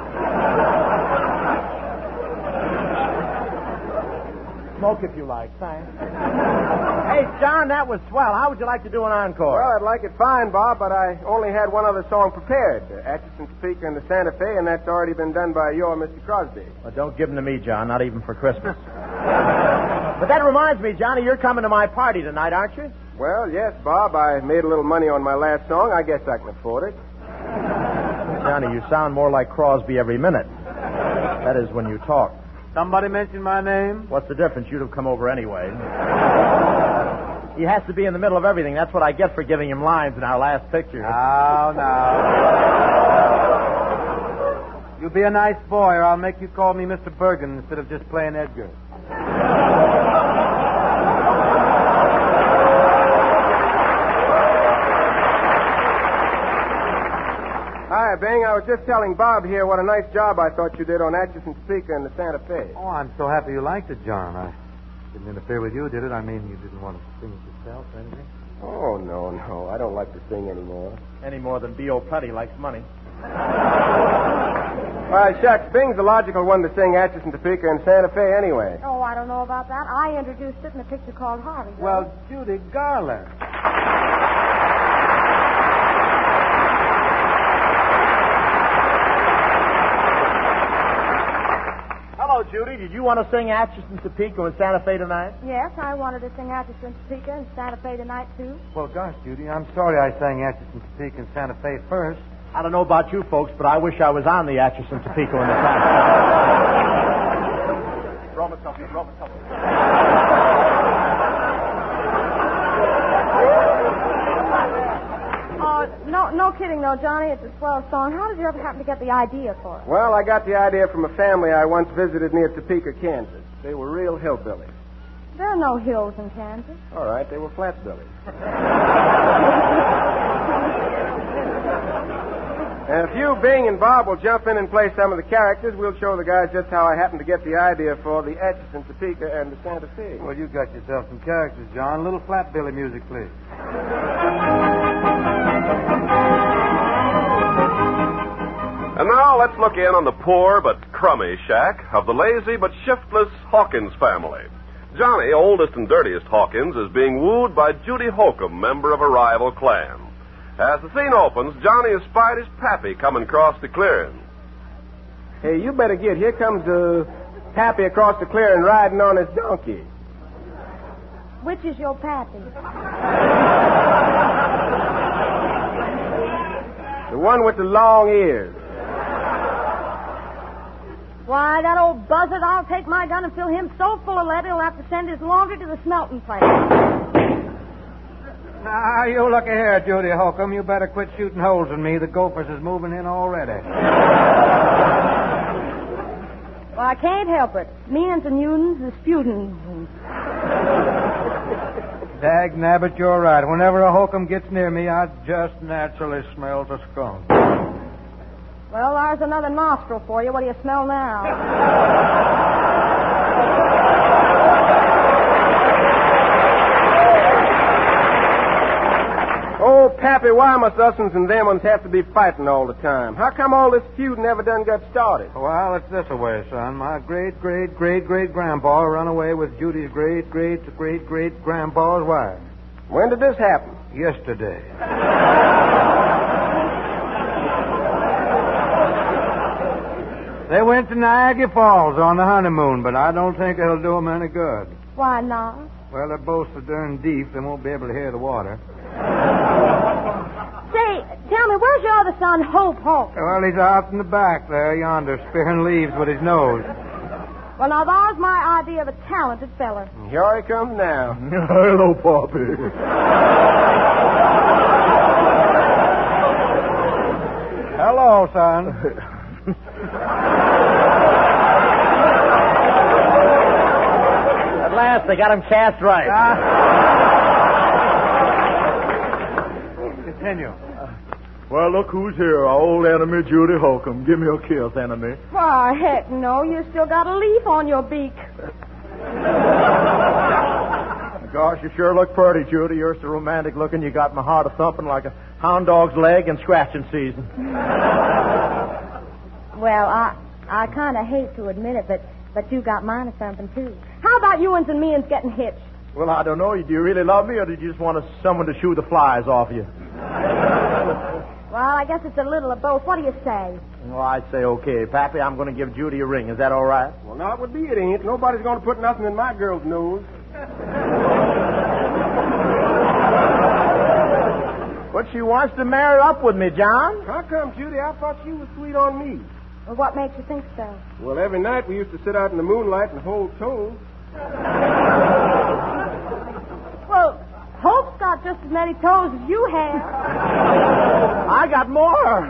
Smoke if you like, thanks. Hey, John, that was swell. How would you like to do an encore? Well, I'd like it fine, Bob, but I only had one other song prepared. Uh, Atchison, Topeka, and the Santa Fe, and that's already been done by you or Mister Crosby. Well, don't give them to me, John, not even for Christmas. But that reminds me, Johnny, you're coming to my party tonight, aren't you? Well, yes, Bob. I made a little money on my last song. I guess I can afford it. Johnny, you sound more like Crosby every minute. That is when you talk. Somebody mentioned my name? What's the difference? You'd have come over anyway. He has to be in the middle of everything. That's what I get for giving him lines in our last picture. Now, now. You be a nice boy, or I'll make you call me Mister Bergen instead of just plain Edgar. Hi, Bing. I was just telling Bob here what a nice job I thought you did on Atchison, Topeka, and the Santa Fe. Oh, I'm so happy you liked it, John. I didn't interfere with you, did it? I mean, you didn't want to sing it yourself or anything? Oh, no, no. I don't like to sing anymore. Any more than B O. Putty likes money. Why, shucks, Bing's the logical one to sing Atchison, Topeka, and Santa Fe anyway. Oh, I don't know about that. I introduced it in a picture called Harvey. Well, Judy Garland. Hello, Judy. Did you want to sing Atchison, Topeka, and Santa Fe tonight? Yes, I wanted to sing Atchison, Topeka, and Santa Fe tonight, too. Well, gosh, Judy, I'm sorry I sang Atchison, Topeka, and Santa Fe first. I don't know about you folks, but I wish I was on the Atchison, Topeka, and the Santa Fe. Roll myself in, roll myself in. Oh, no, no kidding, though, Johnny. It's a swell song. How did you ever happen to get the idea for it? Well, I got the idea from a family I once visited near Topeka, Kansas. They were real hillbillies. There are no hills in Kansas. All right, they were flatbillies. And if you, Bing, and Bob will jump in and play some of the characters, we'll show the guys just how I happened to get the idea for the Atchison, Topeka, and the Santa Fe. Well, you got yourself some characters, John. A little flatbilly music, please. And now let's look in on the poor but crummy shack of the lazy but shiftless Hawkins family. Johnny, oldest and dirtiest Hawkins, is being wooed by Judy Holcomb, member of a rival clan. As the scene opens, Johnny has spied his pappy coming across the clearing. Hey, you better get. Here comes the pappy across the clearing riding on his donkey. Which is your pappy? The one with the long ears. Why, that old buzzard, I'll take my gun and fill him so full of lead he'll have to send his laundry to the smelting plant. Now, you look here, Judy Holcomb. You better quit shooting holes in me. The Gophers is moving in already. Well, I can't help it. Means and Newtons and Sputins. Dag nabbit, you're right. Whenever a Holcomb gets near me, I just naturally smell the skunk. Well, there's another nostril for you. What do you smell now? Oh, Pappy Pappy, why must us and them ones have to be fighting all the time? How come all this feud never done got started? Well, it's this way, son. My great, great, great, great grandpa run away with Judy's great, great, great, great grandpa's wife. When did this happen? Yesterday. They went to Niagara Falls on the honeymoon, but I don't think it'll do them any good. Why not? Well, they're both so darn deep, they won't be able to hear the water. Say, tell me, where's your other son, Hope Hope? Well, he's out in the back there, yonder, spearing leaves with his nose. Well, now, there's my idea of a talented feller. Here he comes now. Hello, Poppy. Hello, son. At last, they got him cast right. Continue. Well, look who's here. Our old enemy, Judy Holcomb. Give me a kiss, enemy. Why, heck no. You still got a leaf on your beak. Gosh, you sure look pretty, Judy. You're so romantic looking, you got my heart a-thumping like a hound dog's leg in scratching season. Well, I I kind of hate to admit it, but, but you got mine a-thumping, too. How about you and me and getting hitched? Well, I don't know. Do you really love me, or did you just want us- someone to shoo the flies off you? Well, I guess it's a little of both. What do you say? Well, I'd say okay. Pappy, I'm going to give Judy a ring. Is that all right? Well, now it would be it ain't. Nobody's going to put nothing in my girl's nose. But she wants to marry up with me, John. How come, Judy? I thought she was sweet on me. Well, what makes you think so? Well, every night we used to sit out in the moonlight and hold toes. Well, Hope's got just as many toes as you have. I got more.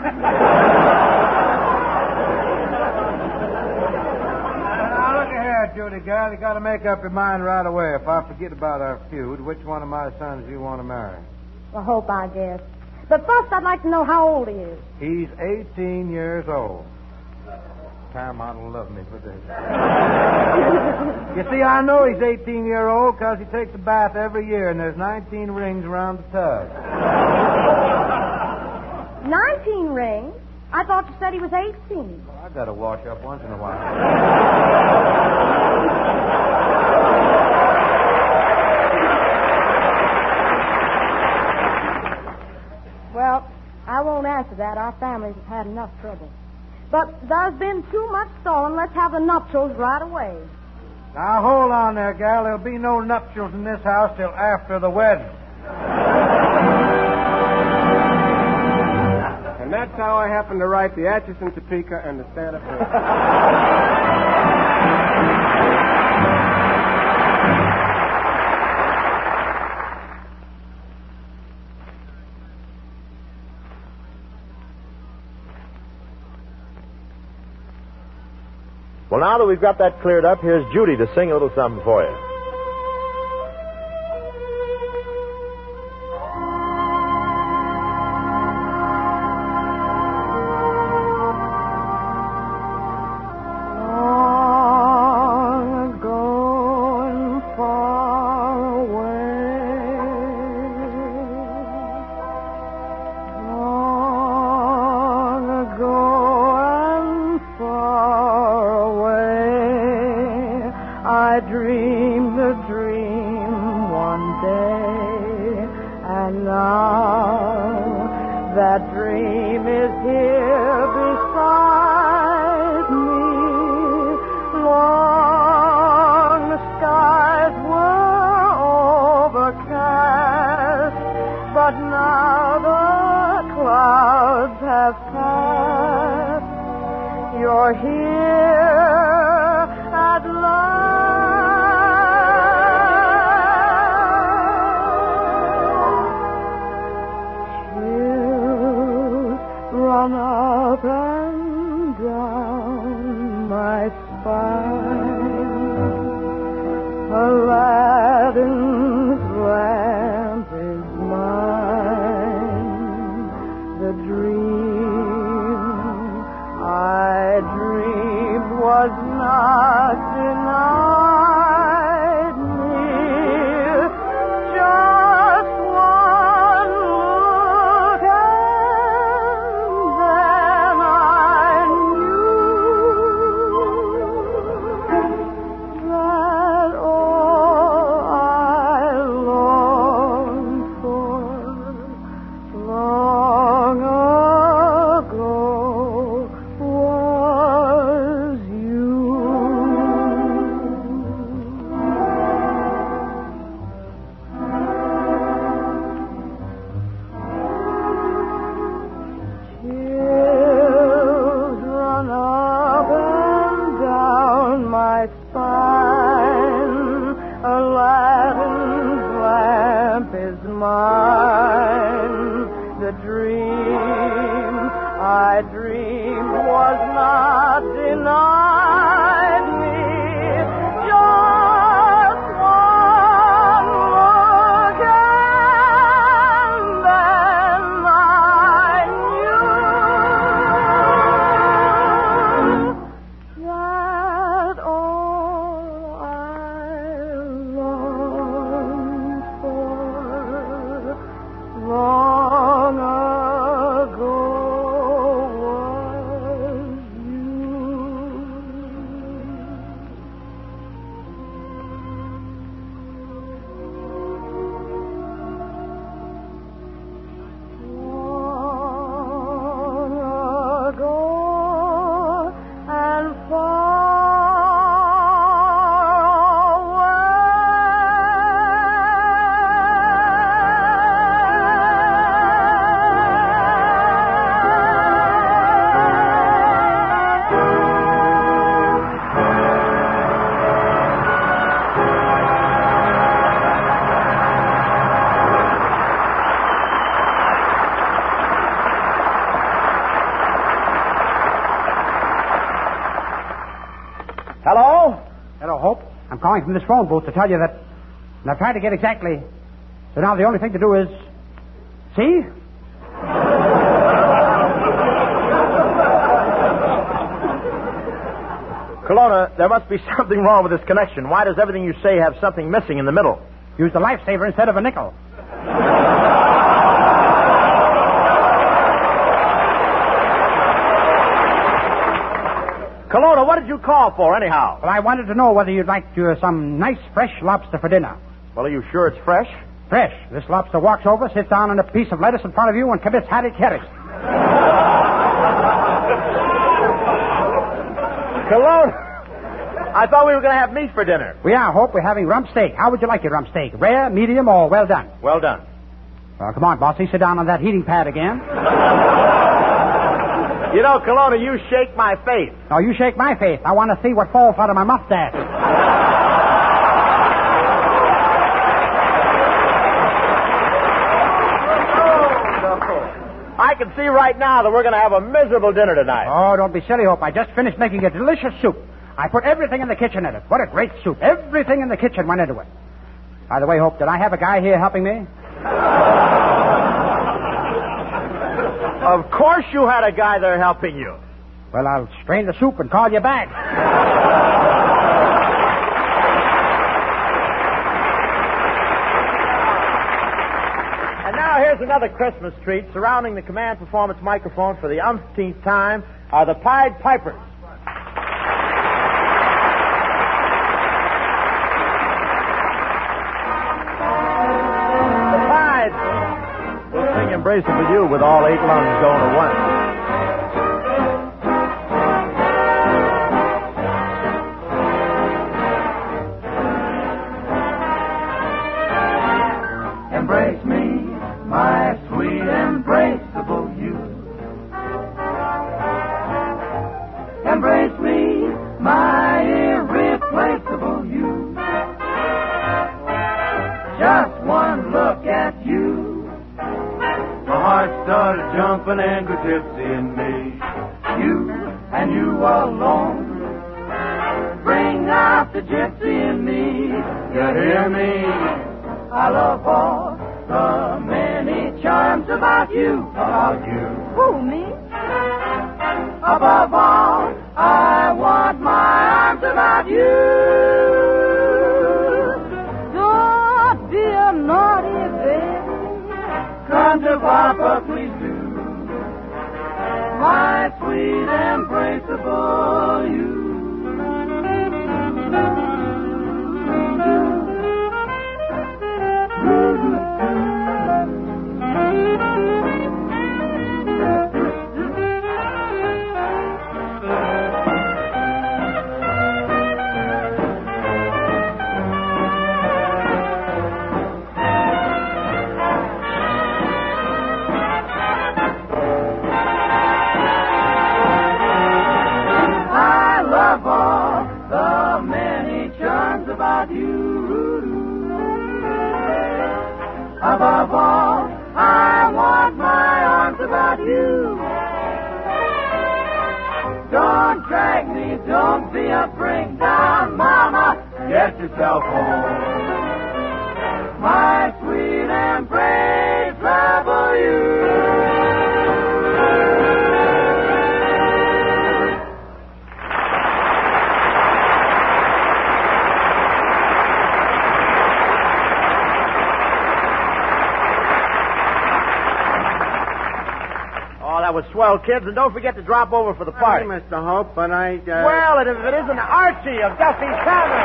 Now, look here, Judy, girl. You got to make up your mind right away. If I forget about our feud, which one of my sons do you want to marry? Well, Hope, I guess. But first, I'd like to know how old he is. He's eighteen years old. Paramount will love me for this. You see, I know he's eighteen year old because he takes a bath every year, and there's nineteen rings around the tub. Nineteen rings? I thought you said he was eighteen. Well, I got to wash up once in a while. Well, I won't answer that. Our families have had enough trouble. But there's been too much stalling. Let's have the nuptials right away. Now, hold on there, gal. There'll be no nuptials in this house till after the wedding. And that's how I happen to write the Atchison, Topeka, and the Santa Fe. Well, now that we've got that cleared up, here's Judy to sing a little something for you. Was mine. The dream I dreamed was not denied me. Just one look and then I knew that all I longed for long ago was long ago and Hello? Hello, Hope. I'm calling from this phone booth to tell you that and I've tried to get exactly. So now the only thing to do is. See? Kelowna, there must be something wrong with this connection. Why does everything you say have something missing in the middle? Use the lifesaver instead of a nickel. Kelowna, what did you call for, anyhow? Well, I wanted to know whether you'd like uh, some nice fresh lobster for dinner. Well, are you sure it's fresh? Fresh. This lobster walks over, sits down on a piece of lettuce in front of you, and commits harik-harik. Kelowna, I thought we were going to have meat for dinner. We are, Hope. We're having rump steak. How would you like your rump steak? Rare, medium, or well done? Well done. Well, come on, Bossy. Sit down on that heating pad again. You know, Kelowna, you shake my faith. No, you shake my faith. I want to see what falls out of my mustache. I can see right now that we're going to have a miserable dinner tonight. Oh, don't be silly, Hope. I just finished making a delicious soup. I put everything in the kitchen in it. What a great soup. Everything in the kitchen went into it. By the way, Hope, did I have a guy here helping me? Of course you had a guy there helping you. Well, I'll strain the soup and call you back. And now here's another Christmas treat. Surrounding the command performance microphone for the umpteenth time are the Pied Pipers. The Pied will sing Embracing with You with all eight lungs going at once. Embrace me, my sweet embraceable you. Embrace me, my irreplaceable you. Just one look at you, my heart started jumping and grew tipsy in me. You and you alone bring out the gypsy in me. You hear me? I love all the many charms about you, about you. Who, me? Above all, I want my arms about you. Don't be a naughty baby. Come to Papa, please do. My sweet embraceable you. I Above all, I want my arms about you. Don't drag me, don't be a bring down, Mama. Get yourself home. My sweet embrace travel you. That was swell, kids, and don't forget to drop over for the party. Hey, Mister Hope, but I... Uh... Well, if it isn't Archie of Duffy's Tavern.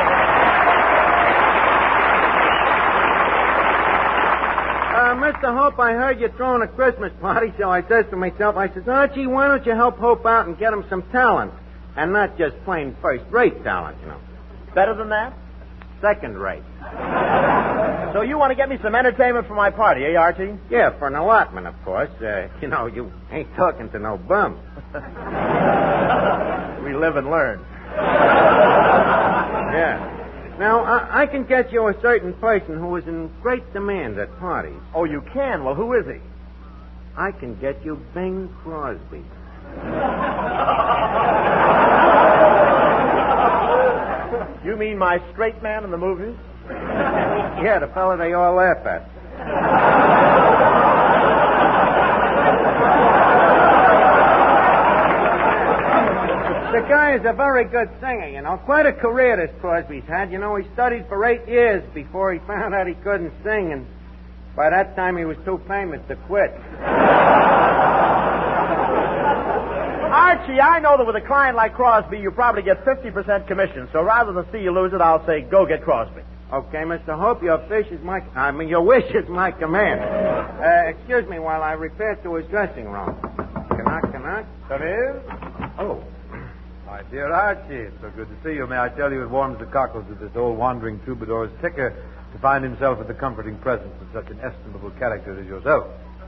Uh, Mister Hope, I heard you throwing a Christmas party, so I says to myself, I says, Archie, why don't you help Hope out and get him some talent? And not just plain first-rate talent, you know. Better than that? Second-rate. So you want to get me some entertainment for my party, eh, Archie? Yeah, for an allotment, of course. Uh, you know, you ain't talking to no bum. We live and learn. Yeah. Now, I, I can get you a certain person who is in great demand at parties. Oh, you can? Well, who is he? I can get you Bing Crosby. You mean my straight man in the movies? Yeah, the fella they all laugh at. The guy is a very good singer, you know. Quite a career this Crosby's had. You know, he studied for eight years before he found out he couldn't sing, and by that time he was too famous to quit. Archie, I know that with a client like Crosby, you probably get fifty percent commission, so rather than see you lose it, I'll say go get Crosby. Okay, Mister Hope, your fish is my... I mean, your wish is my command. Uh, excuse me while I repair to his dressing room. Knock, knock. Come in. Oh, my dear Archie, it's so good to see you. May I tell you it warms the cockles of this old wandering troubadour's ticker to find himself in the comforting presence of such an estimable character as yourself.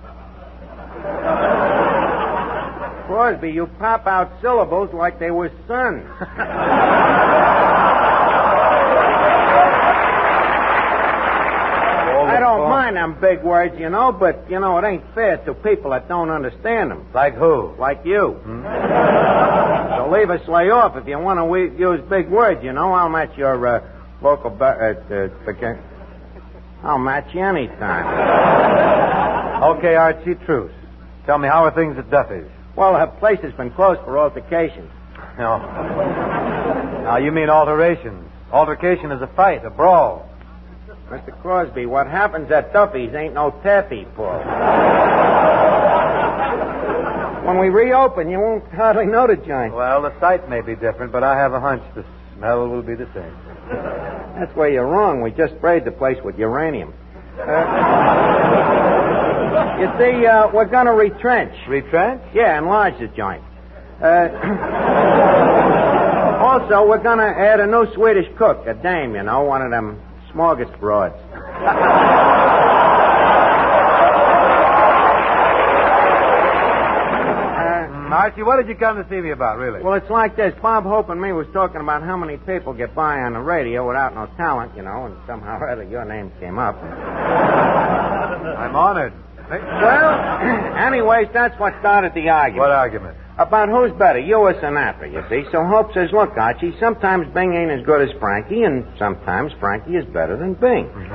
Crosby, you pop out syllables like they were sons. I don't mind them big words, you know, but, you know, it ain't fair to people that don't understand them. Like who? Like you. Hmm? So leave us lay off if you want to we- use big words, you know. I'll match your uh, local... Ba- uh, uh, I'll match you anytime. Okay, Archie, truce. Tell me, how are things at Duffy's? Well, the place has been closed for altercations. No. Now, you mean alterations. Altercation is a fight, a brawl. Mister Crosby, what happens at Duffy's ain't no taffy pull. When we reopen, you won't hardly know the joint. Well, the site may be different, but I have a hunch the smell will be the same. That's where you're wrong. We just sprayed the place with uranium. Uh, you see, uh, we're going to retrench. Retrench? Yeah, enlarge the joint. Uh, also, we're going to add a new Swedish cook, a dame, you know, one of them smorgasbords. uh, Archie, what did you come to see me about, really? Well, it's like this. Bob Hope and me was talking about how many people get by on the radio without no talent, you know, and somehow or other your name came up. I'm honored. Well, anyways, that's what started the argument. What argument? About who's better, you or Sinatra, you see. So Hope says, look, Archie, sometimes Bing ain't as good as Frankie, and sometimes Frankie is better than Bing. Mm-hmm.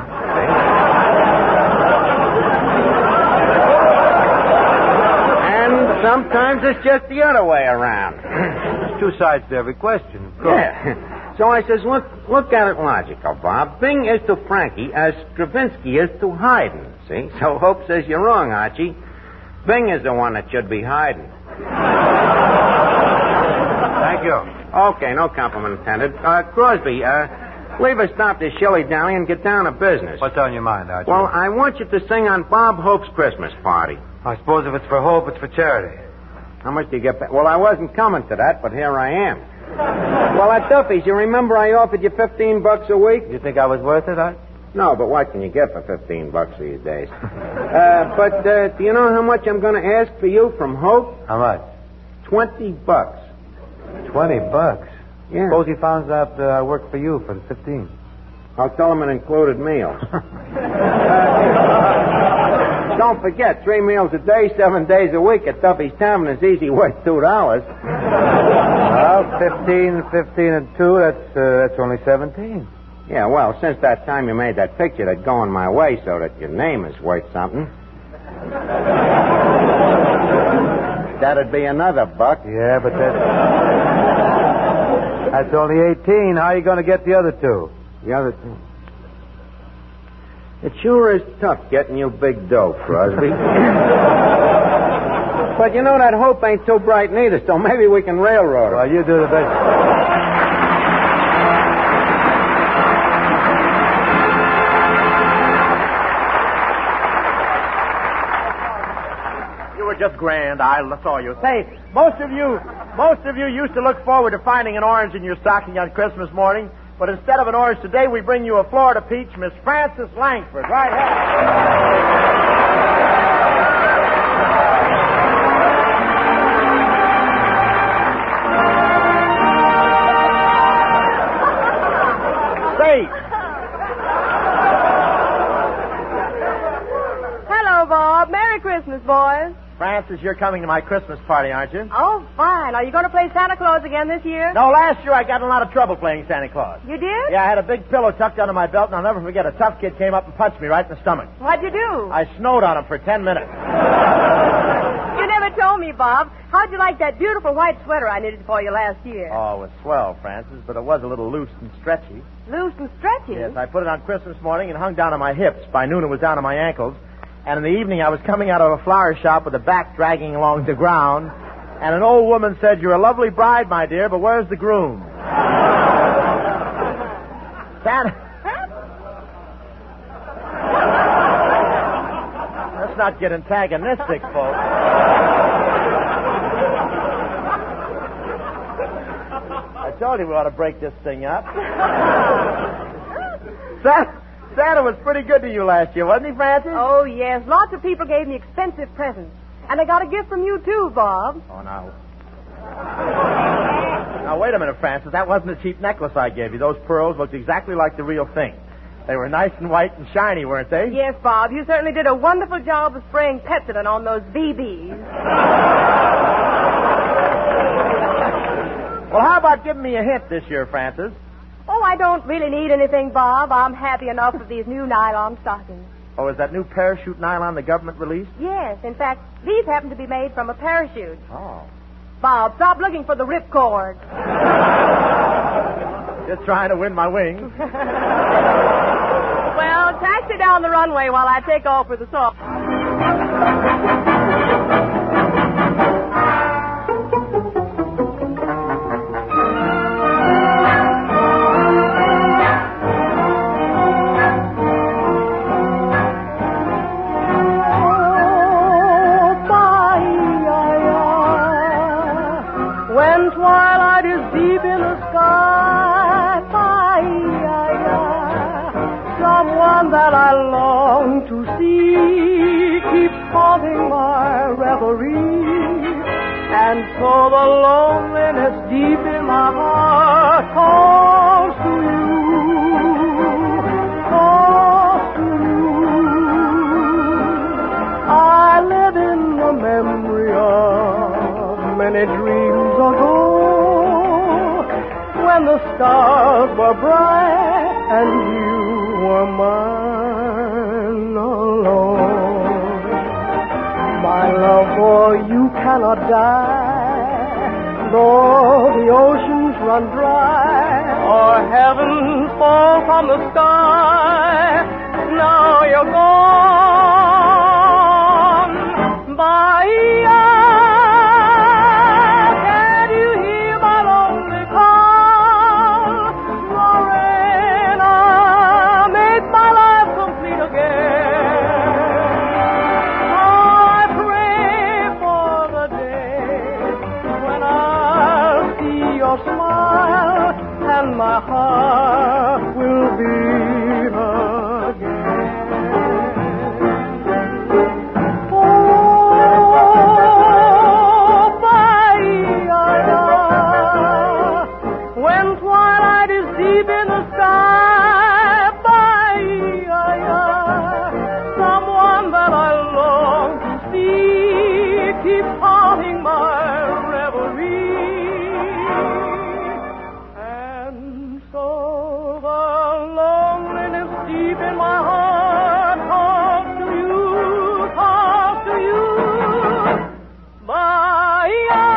And sometimes it's just the other way around. There's two sides to every question, of course. Yeah. So I says, look, look at it logical, Bob. Bing is to Frankie as Stravinsky is to Haydn, see? So Hope says you're wrong, Archie. Bing is the one that should be Haydn. Thank you. Okay, no compliment intended. Uh, Crosby, uh, leave us stop this shilly-dally and get down to business. What's on your mind, Archie? Well, I want you to sing on Bob Hope's Christmas party. I suppose if it's for Hope, it's for charity. How much do you get back? Well, I wasn't coming to that, but here I am. Well, at Duffy's, you remember I offered you fifteen bucks a week? You think I was worth it, Archie? No, but what can you get for fifteen bucks these days? uh, but uh, do you know how much I'm going to ask for you from Hope? How much? Twenty bucks. Twenty bucks? Yeah. Suppose he finds out uh, I work for you for the fifteen. I'll tell him it included meals. uh, don't forget, three meals a day, seven days a week at Duffy's Tavern is easy worth two dollars. Well, fifteen, fifteen, and two, that's, uh, that's only seventeen. Yeah, well, since that time you made that picture that's going my way so that your name is worth something. That'd be another buck. Yeah, but that's... That's only eighteen. How are you going to get the other two? The other two? It sure is tough getting you big dough, Crosby. But you know, that hope ain't too bright neither, so maybe we can railroad it. Well, you do the best. Just grand. I saw you. Say, most of you, most of you used to look forward to finding an orange in your stocking on Christmas morning, but instead of an orange today, we bring you a Florida peach, Miss Frances Langford. Right ahead. Say. Hello, Bob. Merry Christmas, boys. Francis, you're coming to my Christmas party, aren't you? Oh, fine. Are you going to play Santa Claus again this year? No, last year I got in a lot of trouble playing Santa Claus. You did? Yeah, I had a big pillow tucked under my belt, and I'll never forget a tough kid came up and punched me right in the stomach. What'd you do? I snowed on him for ten minutes. You never told me, Bob. How'd you like that beautiful white sweater I knitted for you last year? Oh, it was swell, Francis, but it was a little loose and stretchy. Loose and stretchy? Yes, I put it on Christmas morning and hung down on my hips. By noon, it was down on my ankles. And in the evening, I was coming out of a flower shop with a back dragging along the ground, and an old woman said, "You're a lovely bride, my dear, but where's the groom?" Santa... Let's not get antagonistic, folks. I told you we ought to break this thing up. Santa... Santa was pretty good to you last year, wasn't he, Francis? Oh, yes. Lots of people gave me expensive presents. And I got a gift from you, too, Bob. Oh, now. Now, wait a minute, Francis. That wasn't a cheap necklace I gave you. Those pearls looked exactly like the real thing. They were nice and white and shiny, weren't they? Yes, Bob. You certainly did a wonderful job of spraying Pepsodent on those B Bs. Well, how about giving me a hint this year, Francis? Oh, I don't really need anything, Bob. I'm happy enough with these new nylon stockings. Oh, is that new parachute nylon the government released? Yes. In fact, these happen to be made from a parachute. Oh. Bob, stop looking for the ripcord. Just trying to win my wings. Well, taxi down the runway while I take off with the saw. That I long to see keeps haunting my reverie, and so the loneliness deep in my heart calls to you, calls to you. I live in the memory of many dreams ago, when the stars were bright and you were mine alone. My love for you cannot die, though the oceans run dry, or heaven fall from the sky. Now you're gone, Bahia. Can you hear my lonely call? Lorena, make my life complete again. I pray for the day when I'll see your smile and my heart will beat again. keep haunting my reverie. And so the loneliness deep in my heart calls to you, calls to you. My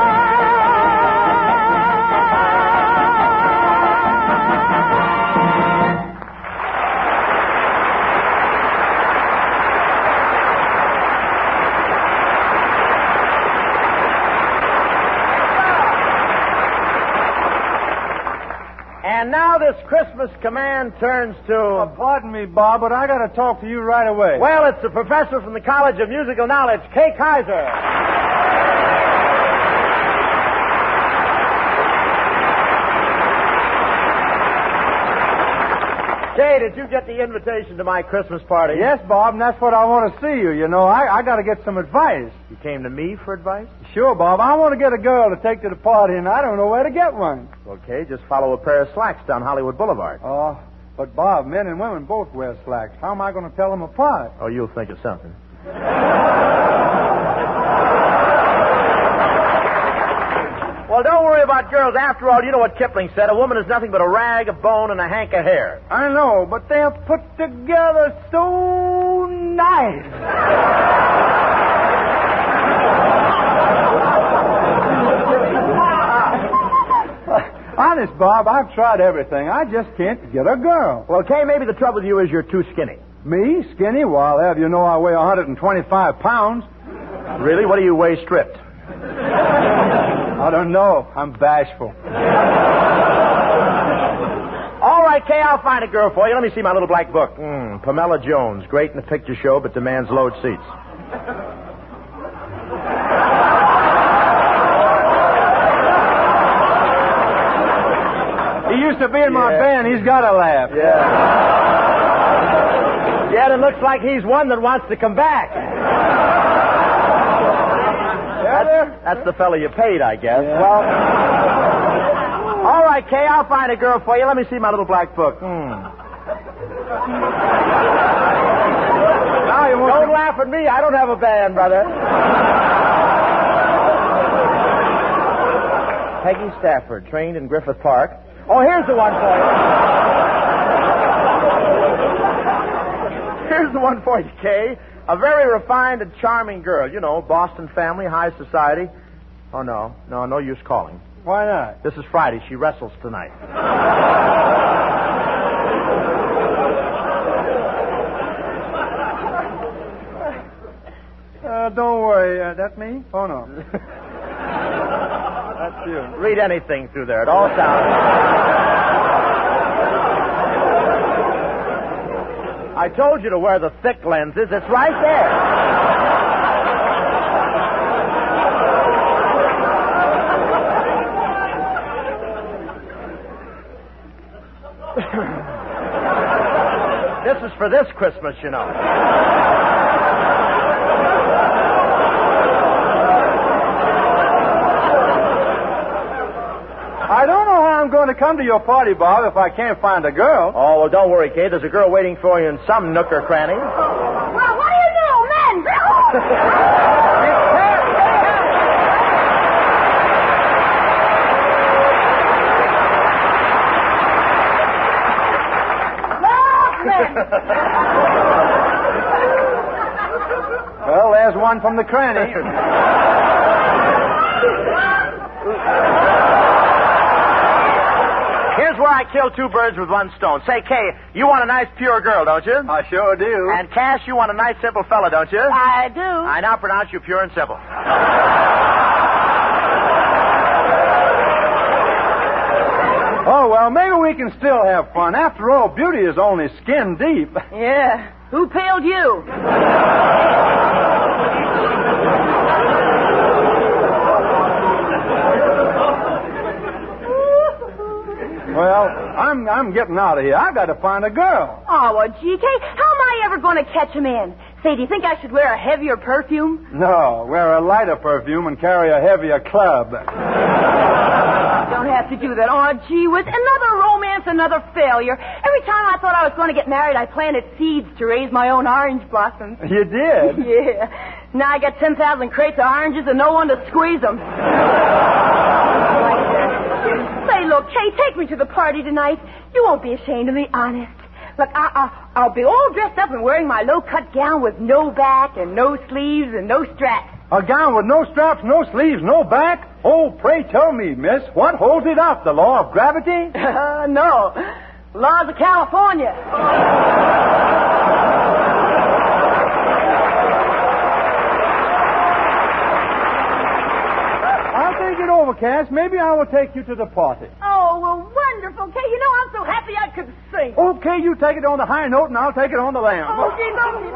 And now this Christmas command turns to... Oh, pardon me, Bob, but I got to talk to you right away. Well, it's the professor from the College of Musical Knowledge, Kay Kaiser. Kay, did you get the invitation to my Christmas party? Yes, Bob, and that's what I want to see you. You know, I, I got to get some advice. You came to me for advice? Sure, Bob. I want to get a girl to take to the party, and I don't know where to get one. Okay, just follow a pair of slacks down Hollywood Boulevard. Oh, but Bob, men and women both wear slacks. How am I going to tell them apart? Oh, you'll think of something. Well, don't worry about girls. After all, you know what Kipling said. A woman is nothing but a rag, a bone, and a hank of hair. I know, but they're put together so nice. Honest, Bob, I've tried everything. I just can't get a girl. Well, Kay, maybe the trouble with you is you're too skinny. Me? Skinny? Well, I'll have you know I weigh one hundred twenty-five pounds. Really? What do you weigh stripped? I don't know. I'm bashful. All right, Kay, I'll find a girl for you. Let me see my little black book. Mm, Pamela Jones. Great in the picture show, but demands load seats. He used to be in my Yeah. band. He's got to laugh. Yeah. Yeah, it looks like he's one that wants to come back. That's, that's the fella you paid, I guess. Yeah. Well, all right, Kay, I'll find a girl for you. Let me see my little black book. Hmm. Now you won't Don't laugh at me. I don't have a band, brother. Peggy Stafford, trained in Griffith Park. Oh, here's the one for you. Here's the one for you, Kay. A very refined and charming girl. You know, Boston family, high society. Oh, no. No, no use calling. Why not? This is Friday. She wrestles tonight. Uh, don't worry. Uh, that's me? Oh, no. That's you. Read anything through there. It all sounds... I told you to wear the thick lenses. It's right there. This is for this Christmas, you know. I don't know how I'm going to come to your party, Bob, if I can't find a girl. Oh, well, don't worry, Kay. There's a girl waiting for you in some nook or cranny. Well, what do you know, men? Well, there's one from the cranny. Here's where I kill two birds with one stone. Say, Kay, you want a nice, pure girl, don't you? I sure do. And Cash, you want a nice, simple fella, don't you? I do. I now pronounce you pure and simple. Oh, well, maybe we can still have fun. After all, beauty is only skin deep. Yeah. Who pailed you? Well, I'm I'm getting out of here. I got to find a girl. Oh, well, G K, how am I ever going to catch him in? Say, do you think I should wear a heavier perfume? No, wear a lighter perfume and carry a heavier club. Don't have to do that. Oh, gee whiz, another romance, another failure. Every time I thought I was going to get married, I planted seeds to raise my own orange blossoms. You did? Yeah. Now I got ten thousand crates of oranges and no one to squeeze them. Say, look, Kay, take me to the party tonight. You won't be ashamed of me, honest. Look, I, I, I'll be all dressed up and wearing my low-cut gown with no back and no sleeves and no straps. A gown with no straps, no sleeves, no back? Oh, pray tell me, miss, what holds it up? The law of gravity? Uh, no. Laws of California. I'll take it over, Cass. Maybe I will take you to the party. Oh, well, wonderful, Kay. You know, I'm so happy I could sing. Okay, you take it on the high note, and I'll take it on the lamb. Oh, gee, lovely.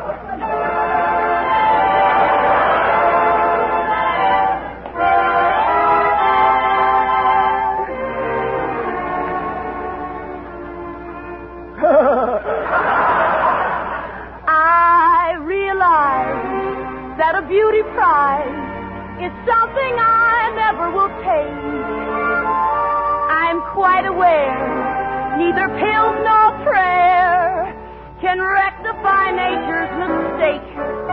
I realize that a beauty prize is something I never will take. I'm quite aware neither pills nor prayer can rectify nature's mistake.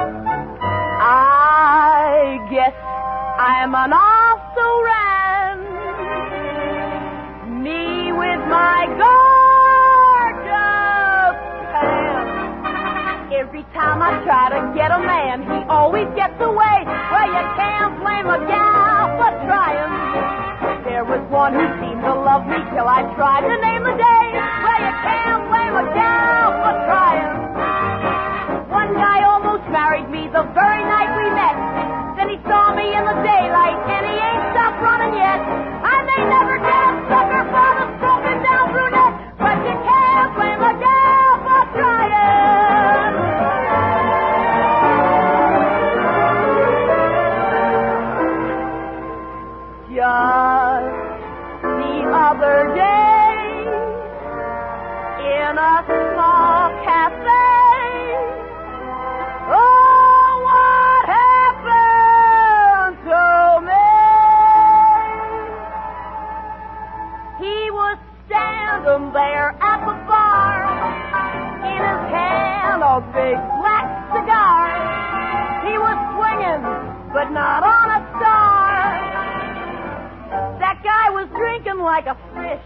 I guess I'm an also-ran. Me with my gorgeous Pam. Every time I try to get a man, he always gets away. Well, you can't blame a gal for trying. There was one who seemed to love me till I tried to name the day. Well, you can't blame a gal for trying. One guy almost married me the very night we met. Then he saw me in the daylight, and he ain't stopped running yet. I may never get a sucker for the broken down brunette, but you can't blame a gal for trying. Just the other day, in a small cafe, oh, what happened to me? He was standing there at the bar, in his hand a big black cigar. He was swinging, but not on a star. That guy was drinking like a fish.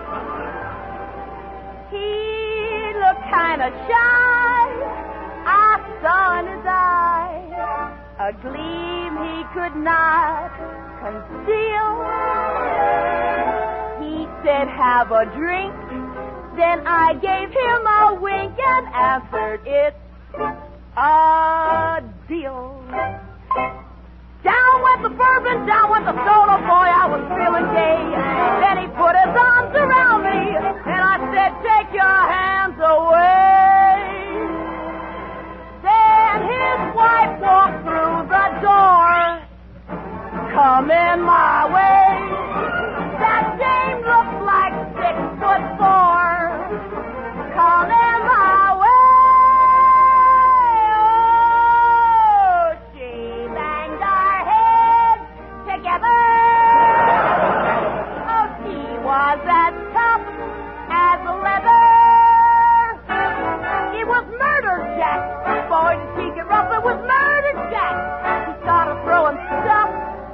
He looked kind of shy. I saw in his eye a gleam he could not conceal. He said, have a drink. Then I gave him a wink and answered, it's a deal. Down went the bourbon, down went the soda, boy, I was feeling gay. Then he put his arms around me, and I said, take your hands away. Then his wife walked through the door, coming my way. That dame looked like six foot four, coming my way. Oh, she was as tough as a leather. It was Murder Jack. Boy, did she get rough. It was Murder Jack. He started throwing stuff.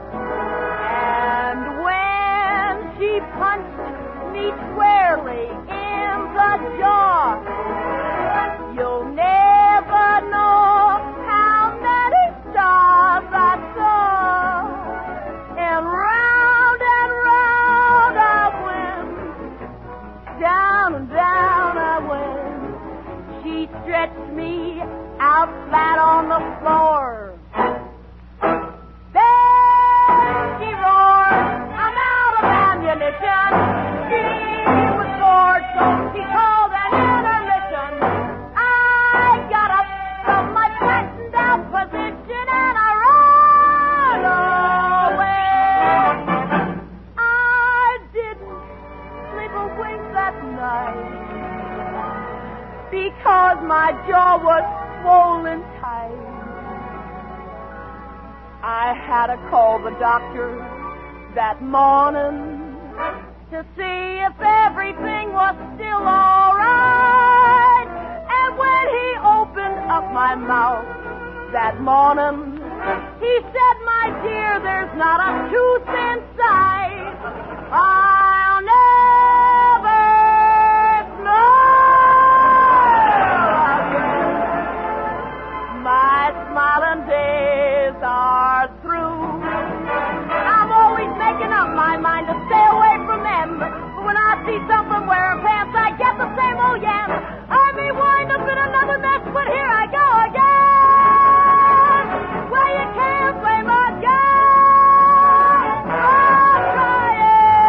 And when she punched me squarely in the jaw, you'll never know how many stars I saw. And round and round I went, down and down I went. She stretched me out flat on the floor. Then she roared, I'm out of ammunition. She was bored, so she called an intermission. I got up from my flattened out position and I ran away. I didn't sleep a wink that night because my jaw was swollen tight. I had to call the doctor that morning to see if everything was still all right. And when he opened up my mouth that morning. He said, my dear, there's not a tooth inside. I'll never smile. My smiling days are through. I'm always making up my mind to stay away from them. But when I see someone wearing pants, I get the same old yam. I may wind up in another mess, but here I go again. Well, you can't blame a guy for trying.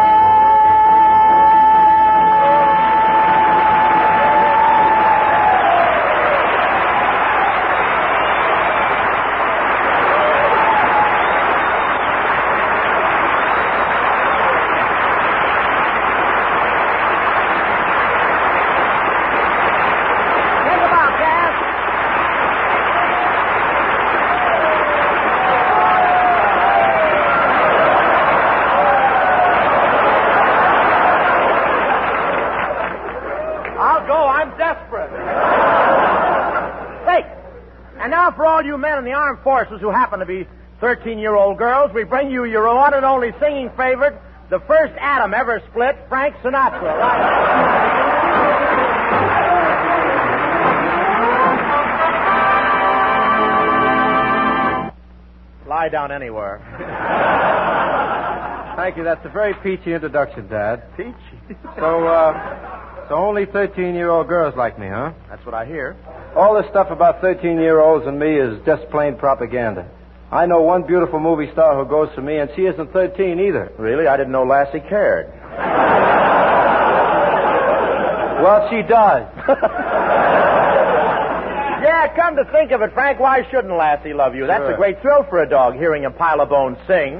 For all you men in the armed forces who happen to be thirteen-year-old girls, we bring you your one and only singing favorite, the first atom ever split, Frank Sinatra. Lie down anywhere. Thank you. That's a very peachy introduction, Dad. Peachy? So, uh, so only thirteen-year-old girls like me, huh? That's what I hear. All this stuff about thirteen-year-olds and me is just plain propaganda. I know one beautiful movie star who goes for me, and she isn't thirteen either. Really? I didn't know Lassie cared. Well, she does. Yeah, come to think of it, Frank, why shouldn't Lassie love you? That's Sure. a great thrill for a dog, hearing a pile of bones sing.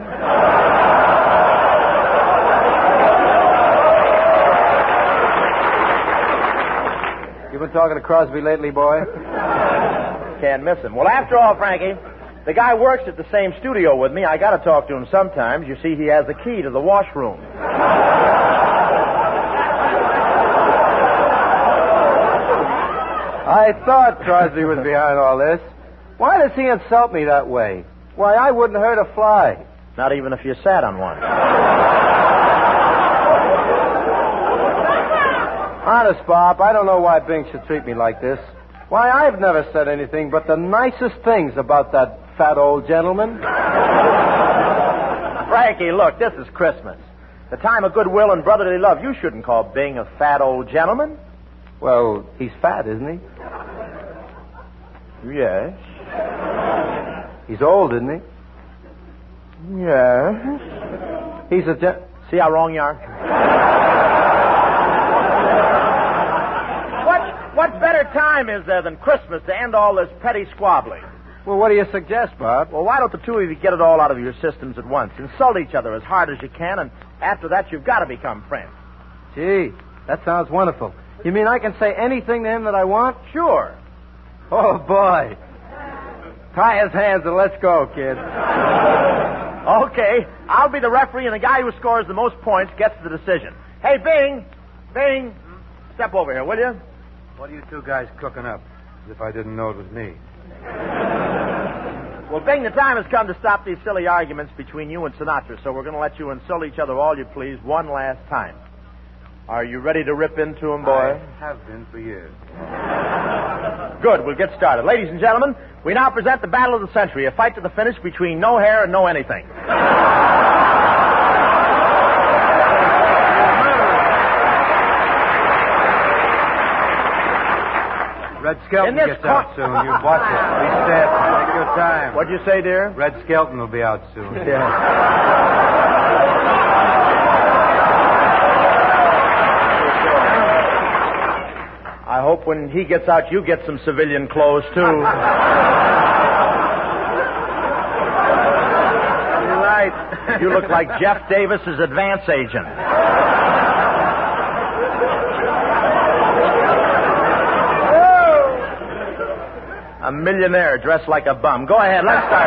You been talking to Crosby lately, boy? Can't miss him. Well, after all, Frankie, the guy works at the same studio with me. I got to talk to him sometimes. You see, he has the key to the washroom. I thought Crosby was behind all this. Why does he insult me that way? Why, I wouldn't hurt a fly. Not even if you sat on one. Honest, Bob, I don't know why Bing should treat me like this. Why, I've never said anything but the nicest things about that fat old gentleman. Frankie, look, this is Christmas. The time of goodwill and brotherly love. You shouldn't call Bing a fat old gentleman. Well, he's fat, isn't he? Yes. He's old, isn't he? Yes. He's a gen... See how wrong you are? what, what better time is there than Christmas to end all this petty squabbling? Well, what do you suggest, Bob? Well, why don't the two of you get it all out of your systems at once? Insult each other as hard as you can, and after that, you've got to become friends. Gee, that sounds wonderful. You mean I can say anything to him that I want? Sure. Oh, boy. Tie his hands and let's go, kid. Okay, I'll be the referee, and the guy who scores the most points gets the decision. Hey, Bing! Bing! Step over here, will you? What are you two guys cooking up? As if I didn't know it was me. Well, Bing, the time has come to stop these silly arguments between you and Sinatra, so we're going to let you insult each other all you please one last time. Are you ready to rip into him, boy? I have been for years. Good, we'll get started. Ladies and gentlemen, we now present the battle of the century, a fight to the finish between no hair and no anything. Red Skelton gets co- out soon. You watch it. Be steady. Take your time. What'd you say, dear? Red Skelton will be out soon. Yeah. I hope when he gets out, you get some civilian clothes, too. You're right. You look like Jeff Davis's advance agent. A millionaire dressed like a bum. Go ahead, let's start.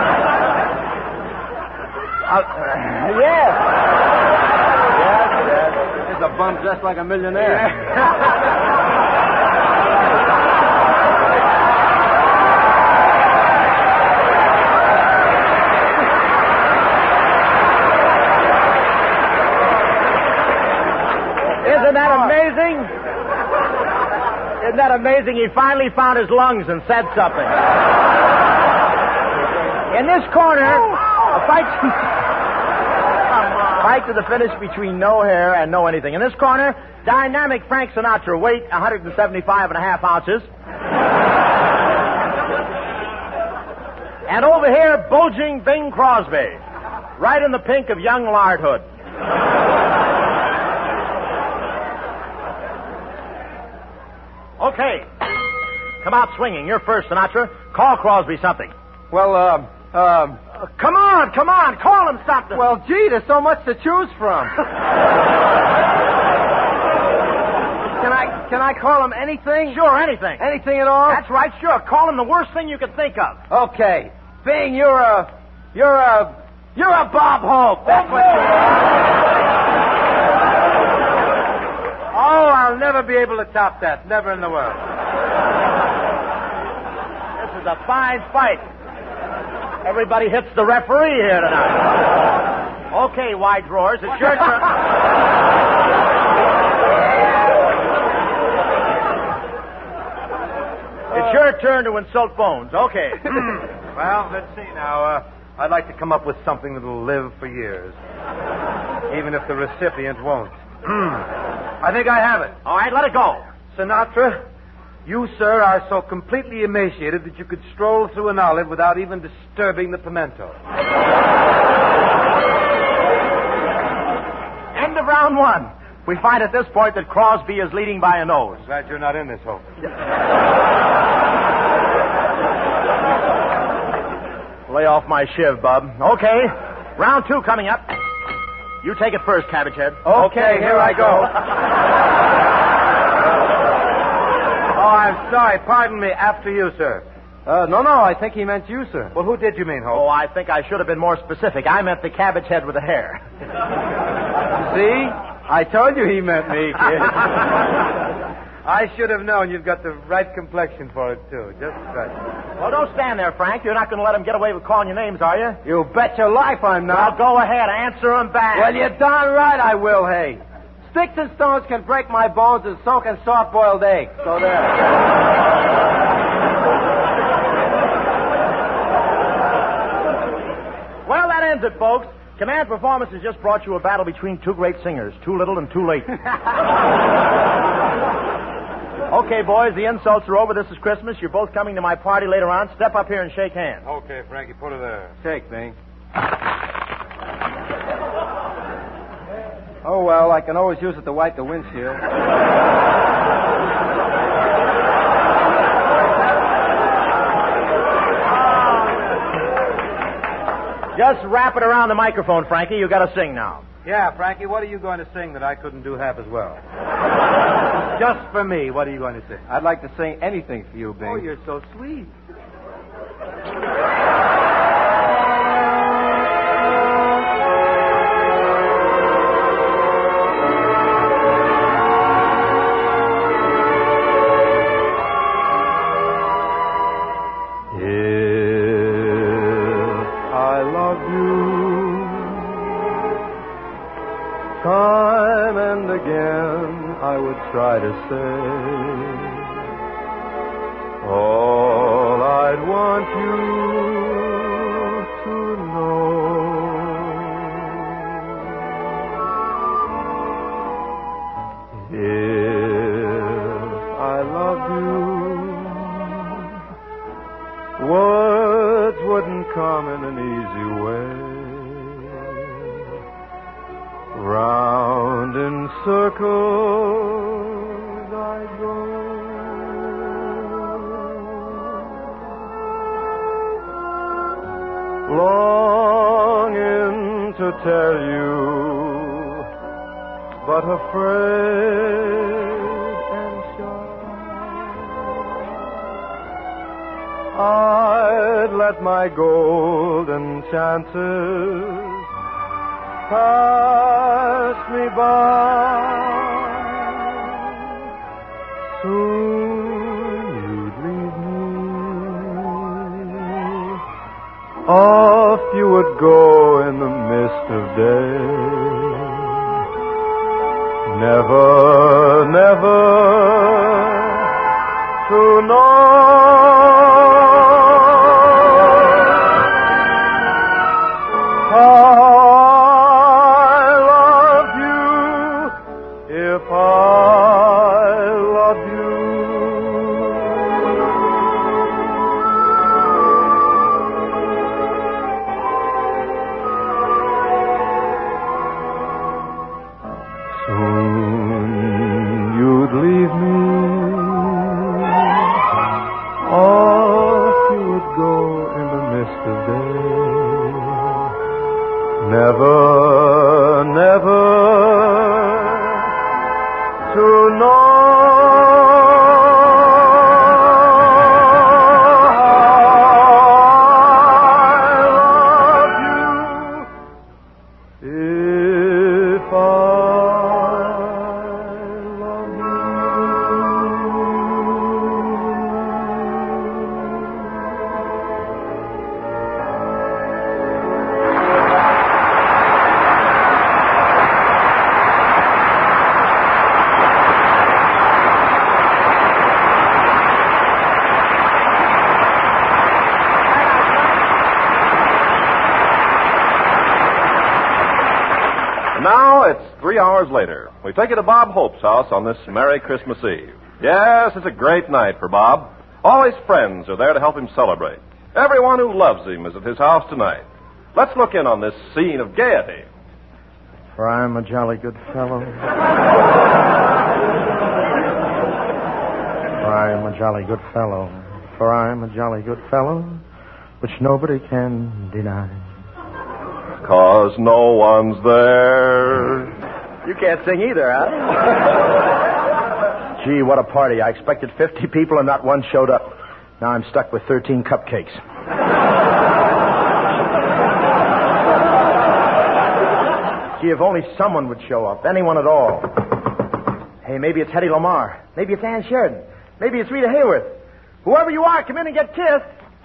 Uh, yes. Yes, yes. He's a bum dressed like a millionaire. that amazing? He finally found his lungs and said something. In this corner, a fight, fight to the finish between no hair and no anything. In this corner, dynamic Frank Sinatra, weight one seventy-five and a half ounces. And over here, bulging Bing Crosby, right in the pink of young Lardhood. Okay. Come out swinging. You're first, Sinatra. Call Crosby something. Well, uh, uh, come on, come on. Call him something. Well, gee, there's so much to choose from. Can I, can I call him anything? Sure, anything. Anything at all? That's right, sure. Call him the worst thing you can think of. Okay. Bing, you're a, you're a, you're a Bob Hope. That's what you are. Oh, I'll never be able to top that. Never in the world. This is a fine fight. Everybody hits the referee here tonight. Okay, wide drawers, it's your turn. It's your turn to insult Bones. Okay. Well, let's see now. Uh, I'd like to come up with something that'll live for years, even if the recipient won't. I think I have it. All right, let it go. Sinatra, you, sir, are so completely emaciated that you could stroll through an olive without even disturbing the pimento. End of round one. We find at this point that Crosby is leading by a nose. I'm glad you're not in this, Hope. Lay off my shiv, bub. Okay. Round two coming up. You take it first, Cabbage Head. Okay, here I go. Oh, I'm sorry. Pardon me. After you, sir. Uh, no, no, I think he meant you, sir. Well, who did you mean, Hope? Oh, I think I should have been more specific. I meant the Cabbage Head with the hair. See? I told you he meant me, kid. I should have known you've got the right complexion for it, too. Just right. Well, don't stand there, Frank. You're not going to let him get away with calling you names, are you? You bet your life I'm not. Well, go ahead. Answer him back. Well, you're darn right I will, hey. Sticks and stones can break my bones and so can soft-boiled eggs. So there. Well, that ends it, folks. Command Performance has just brought you a battle between two great singers, Too Little and Too Late. Okay, boys, the insults are over. This is Christmas. You're both coming to my party later on. Step up here and shake hands. Okay, Frankie, put her there. Shake, Bing. Oh, well, I can always use it to wipe the windshield. Just wrap it around the microphone, Frankie. You got to sing now. Yeah, Frankie, what are you going to sing that I couldn't do half as well? Just for me, what are you going to sing? I'd like to sing anything for you, Bing. Oh, you're so sweet. Time and again I would try to say all I'd want you to know. If I loved you, words wouldn't come in an easy way. Round in circles I go, longing to tell you, but afraid and shy. I'd let my golden chances pass me by. Soon you'd leave me. Off you would go in the mist of day. Never, never to know how I love you if I love you. Soon you'd leave me, off you would go in the mist of day. Never, never to know Now it's three hours later. We take you to Bob Hope's house on this Merry Christmas Eve. Yes, it's a great night for Bob. All his friends are there to help him celebrate. Everyone who loves him is at his house tonight. Let's look in on this scene of gaiety. For I'm a jolly good fellow. For I'm a jolly good fellow. For I'm a jolly good fellow, which nobody can deny. 'Cause no one's there. You can't sing either, huh? Gee, what a party. I expected fifty people and not one showed up. Now I'm stuck with thirteen cupcakes. Gee, if only someone would show up. Anyone at all. Hey, maybe it's Hedy Lamarr. Maybe it's Ann Sheridan. Maybe it's Rita Hayworth. Whoever you are, come in and get kissed.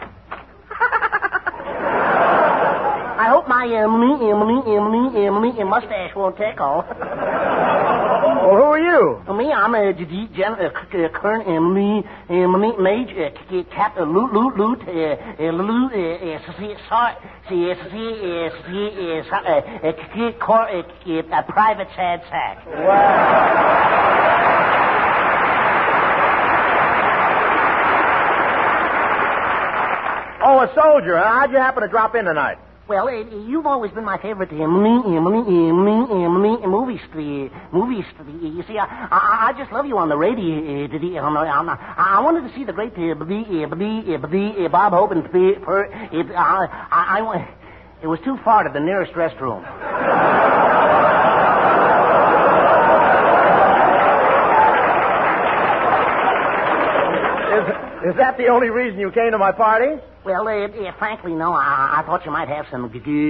I hope my Emily, Emily, Emily, Emily, mustache won't tickle. Well, who are you? Me, I'm a G Gen, uh, Kern Emily, Emily, Major, Cap, Loot, Loot, Loot, Loot, sorry, see, see, see, a private sad sack. Oh, a soldier, huh? How'd you happen to drop in tonight? Well, uh, you've always been my favorite Emily, Emily, Emily, Emily, movie street, movie street. You see, I, I, I just love you on the radio. Uh, today. On the, on the, I wanted to see the great uh, Blee, uh, Blee, uh, Blee, uh, Bob Hope and Blee, for, uh, I, I, I, it was too far to the nearest restroom. Is, is that the only reason you came to my party? Well, uh, uh, frankly, no. I, I thought you might have some we,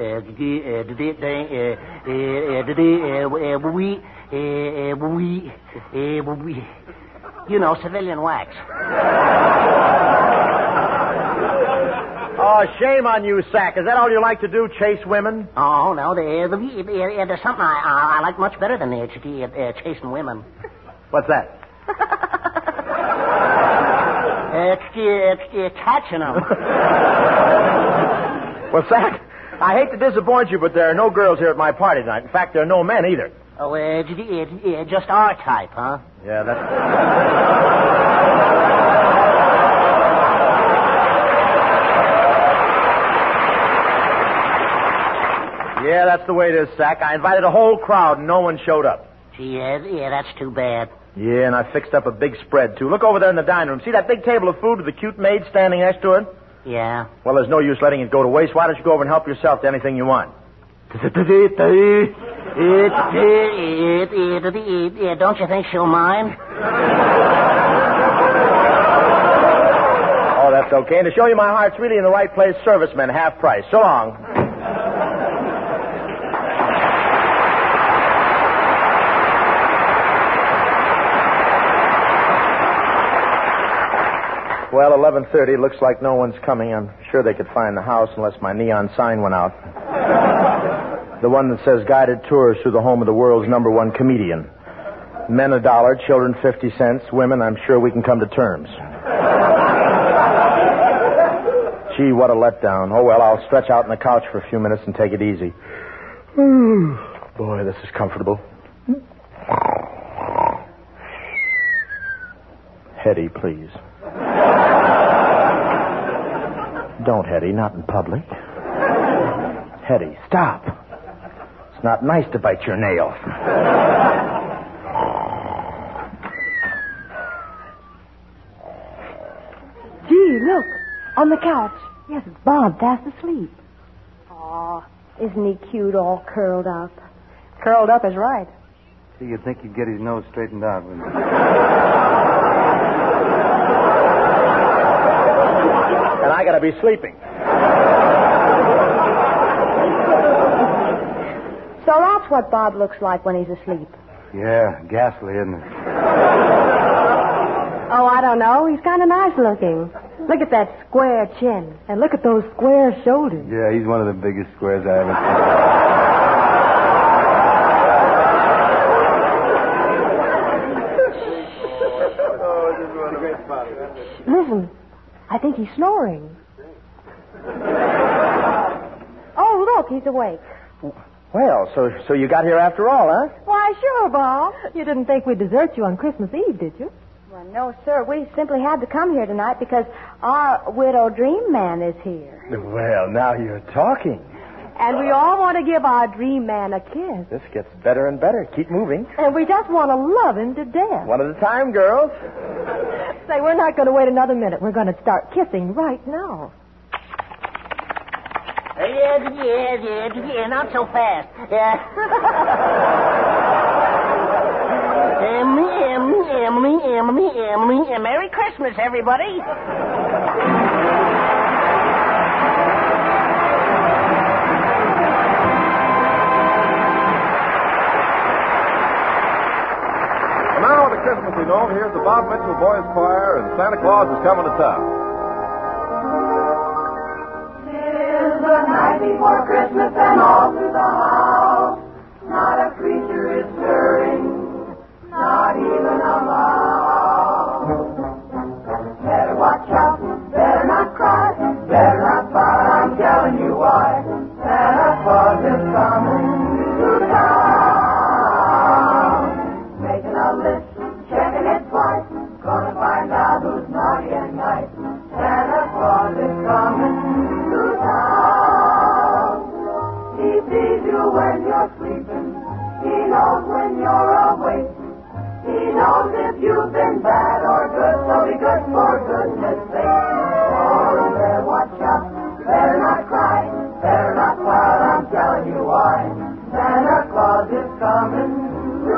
we, you know, civilian wax. Oh, shame on you, Sack. Is that all you like to do, chase women? Oh, no. There, there, there's something I, I like much better than uh, chasing women. What's that? Uh, catching them. Well, Sack, I hate to disappoint you, but there are no girls here at my party tonight. In fact, there are no men either. Oh, uh, just our type, huh? Yeah, that's... Yeah, that's the way it is, Sack. I invited a whole crowd and no one showed up. Gee, yeah, yeah, that's too bad. Yeah, and I fixed up a big spread, too. Look over there in the dining room. See that big table of food with the cute maid standing next to it? Yeah. Well, there's no use letting it go to waste. Why don't you go over and help yourself to anything you want? Don't you think she'll mind? Oh, that's okay. And to show you my heart's really in the right place, servicemen, half price. So long. Well, eleven thirty. Looks like no one's coming. I'm sure they could find the house unless my neon sign went out. The one that says guided tours through the home of the world's number one comedian. Men a dollar, children fifty cents. Women, I'm sure we can come to terms. Gee, what a letdown. Oh, well, I'll stretch out on the couch for a few minutes and take it easy. Boy, this is comfortable. Hetty, please. Don't, Hetty, not in public. Hetty, stop. It's not nice to bite your nail. Gee, look, on the couch. Yes, it's Bob, fast asleep. Aw, isn't he cute, all curled up? Curled up is right. See, you'd think he'd get his nose straightened out, wouldn't you? And I gotta be sleeping. So that's what Bob looks like when he's asleep. Yeah, ghastly, isn't it? Oh, I don't know. He's kind of nice looking. Look at that square chin. And look at those square shoulders. Yeah, he's one of the biggest squares I ever seen. Listen, I think he's snoring. Oh, look, he's awake. Well, so so you got here after all, huh? Why, sure, Bob. You didn't think we'd desert you on Christmas Eve, did you? Well, no, sir. We simply had to come here tonight because our widow dream man is here. Well, now you're talking. And we all want to give our dream man a kiss. This gets better and better. Keep moving. And we just want to love him to death. One at a time, girls. Say, we're not going to wait another minute. We're going to start kissing right now. Uh, yeah, yeah, yeah, yeah, not so fast. Yeah. Emily, Emily, Emily, Emily, Emily, and Merry Christmas, everybody. And now on a Christmassy note, here's the Bob Mitchell Boys Choir and Santa Claus is Coming to Town. The night before Christmas and all through the house, not a creature is stirring, not even a mouse. Better watch out, better not cry, better not fight, I'm telling you why. Santa Claus is coming to town. Making a list, checking it twice, gonna find out who's naughty and nice. Santa Claus is coming to town. He sees you when you're sleeping. He knows when you're awake. He knows if you've been bad or good, so be good for goodness sake. Oh, you better watch out, better not cry, better not pout, I'm telling you why. Santa Claus is coming to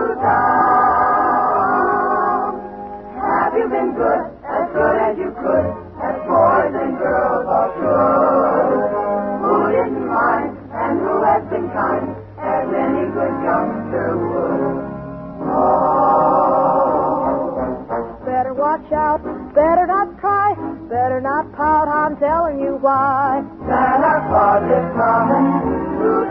town. Have you been good, as good as you could, as boys and girls all should? Who didn't mind? And who has been kind, as any good youngster would. Oh. Better watch out, better not cry, better not pout, I'm telling you why. Santa Claus is coming to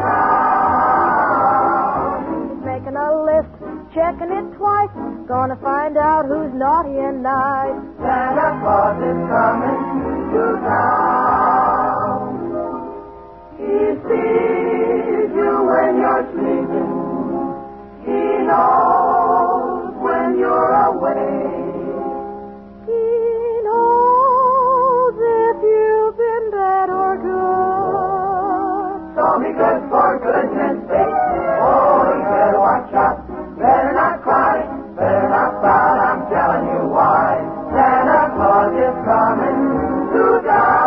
town. He's making a list, checking it twice, gonna find out who's naughty and nice. Santa Claus is coming to town. He sees you when you're sleeping. He knows when you're awake. He knows if you've been bad or good. So be good for goodness sake. Oh, you better watch out. Better not cry. Better not pout. I'm telling you why. Santa Claus is coming to town.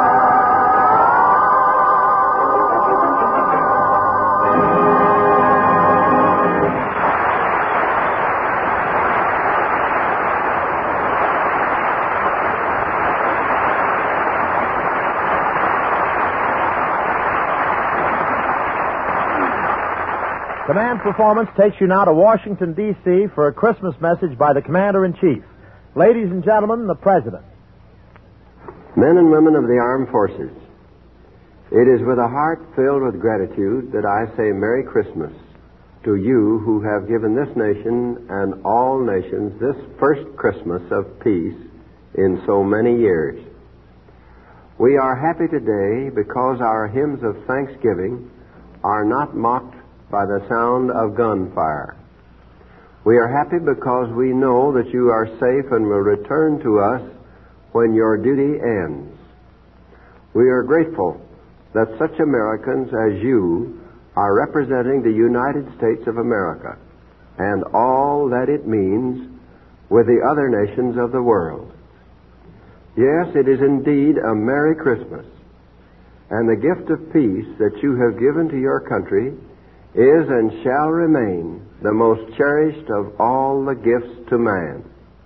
Command Performance takes you now to Washington, D C for a Christmas message by the Commander-in-Chief. Ladies and gentlemen, the President. Men and women of the armed forces, it is with a heart filled with gratitude that I say Merry Christmas to you who have given this nation and all nations this first Christmas of peace in so many years. We are happy today because our hymns of thanksgiving are not mocked by the sound of gunfire. We are happy because we know that you are safe and will return to us when your duty ends. We are grateful that such Americans as you are representing the United States of America and all that it means with the other nations of the world. Yes, it is indeed a Merry Christmas, and the gift of peace that you have given to your country is and shall remain the most cherished of all the gifts to man.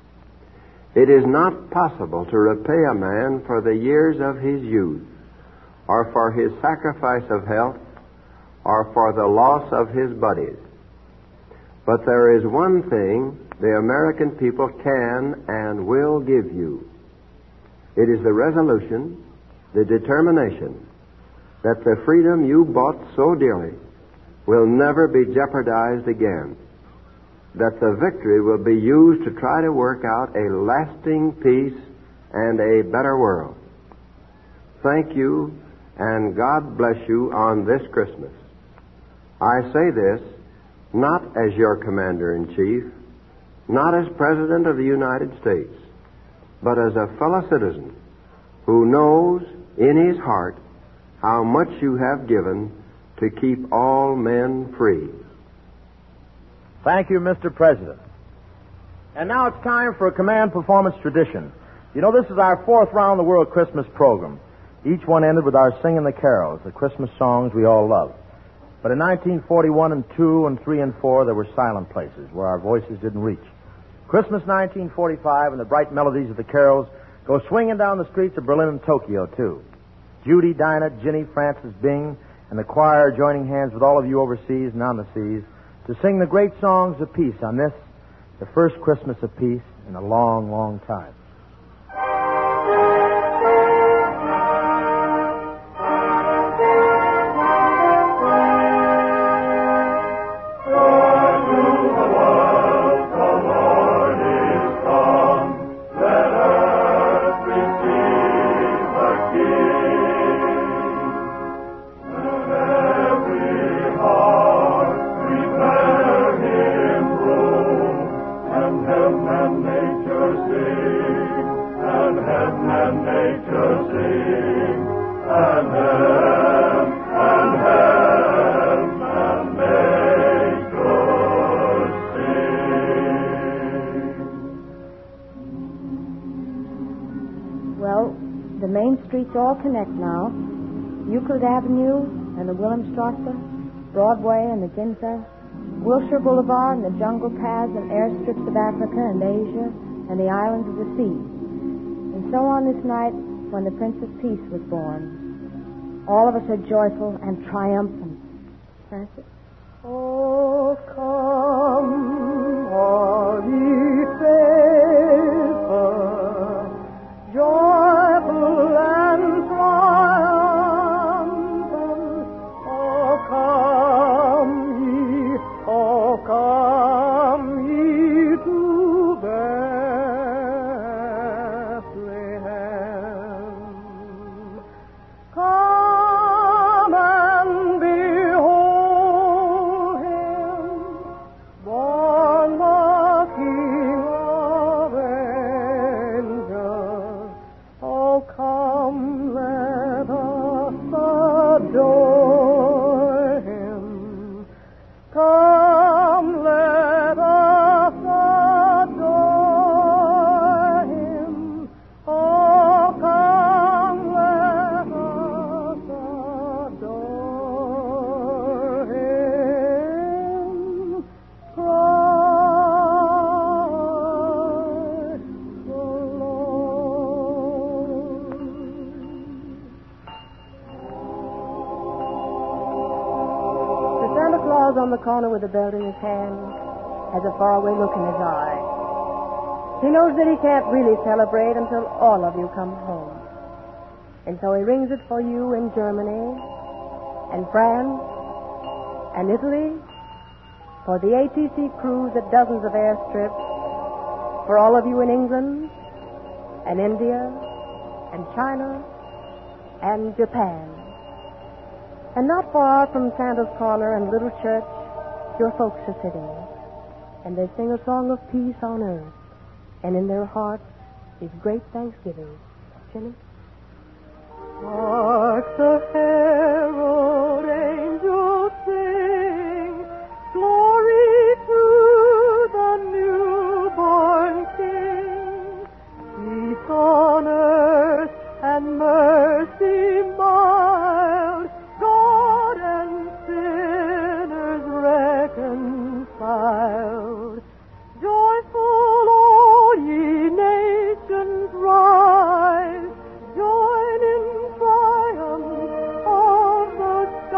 It is not possible to repay a man for the years of his youth, or for his sacrifice of health, or for the loss of his buddies. But there is one thing the American people can and will give you. It is the resolution, the determination, that the freedom you bought so dearly will never be jeopardized again, that the victory will be used to try to work out a lasting peace and a better world. Thank you, and God bless you on this Christmas. I say this not as your Commander-in-Chief, not as President of the United States, but as a fellow citizen who knows in his heart how much you have given to keep all men free. Thank you, Mister President. And now it's time for a command performance tradition. You know, this is our fourth round-the-world Christmas program. Each one ended with our singing the carols, the Christmas songs we all love. But in nineteen forty-one and two and three and four, there were silent places where our voices didn't reach. Christmas nineteen forty-five and the bright melodies of the carols go swinging down the streets of Berlin and Tokyo, too. Judy, Dinah, Ginny, Francis, Bing, and the choir joining hands with all of you overseas and on the seas to sing the great songs of peace on this, the first Christmas of peace in a long, long time. All connect now. Euclid Avenue and the Wilhelmstrasse, Broadway and the Ginza, Wilshire Boulevard and the jungle paths and airstrips of Africa and Asia and the islands of the sea. And so on this night when the Prince of Peace was born. All of us are joyful and triumphant. Francis? Oh, come, all ye faithful, joyful and triumphant. Oh, come ye, oh, come ye to Bethlehem. Come and behold him, born the King of angels. Oh, come, let us adore him. Come, let us adore him. Oh, come, let us adore him. Christ the Lord. The Santa Claus on the corner with a belt in his hand has a faraway look in his eye. He knows that he can't really celebrate until all of you come home. And so he rings it for you in Germany and France and Italy for the A T C crews at dozens of airstrips, for all of you in England and India and China and Japan. And not far from Santa's Corner and Little Church, your folks are sitting, and they sing a song of peace on earth, and in their hearts is great thanksgiving. Jimmy? Hark the herald angels sing, glory to the newborn King. Peace on earth and mercy mild, God and sinners reconciled. Joyful, all ye nations rise, join in triumph of the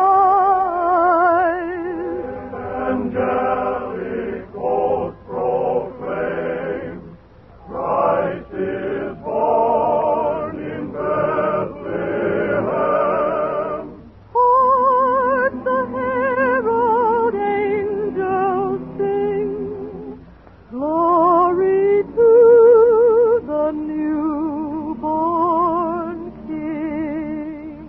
skies. Angelic hosts proclaim, Christ is born in Bethlehem. Hark the herald angels sing, glory to the newborn King.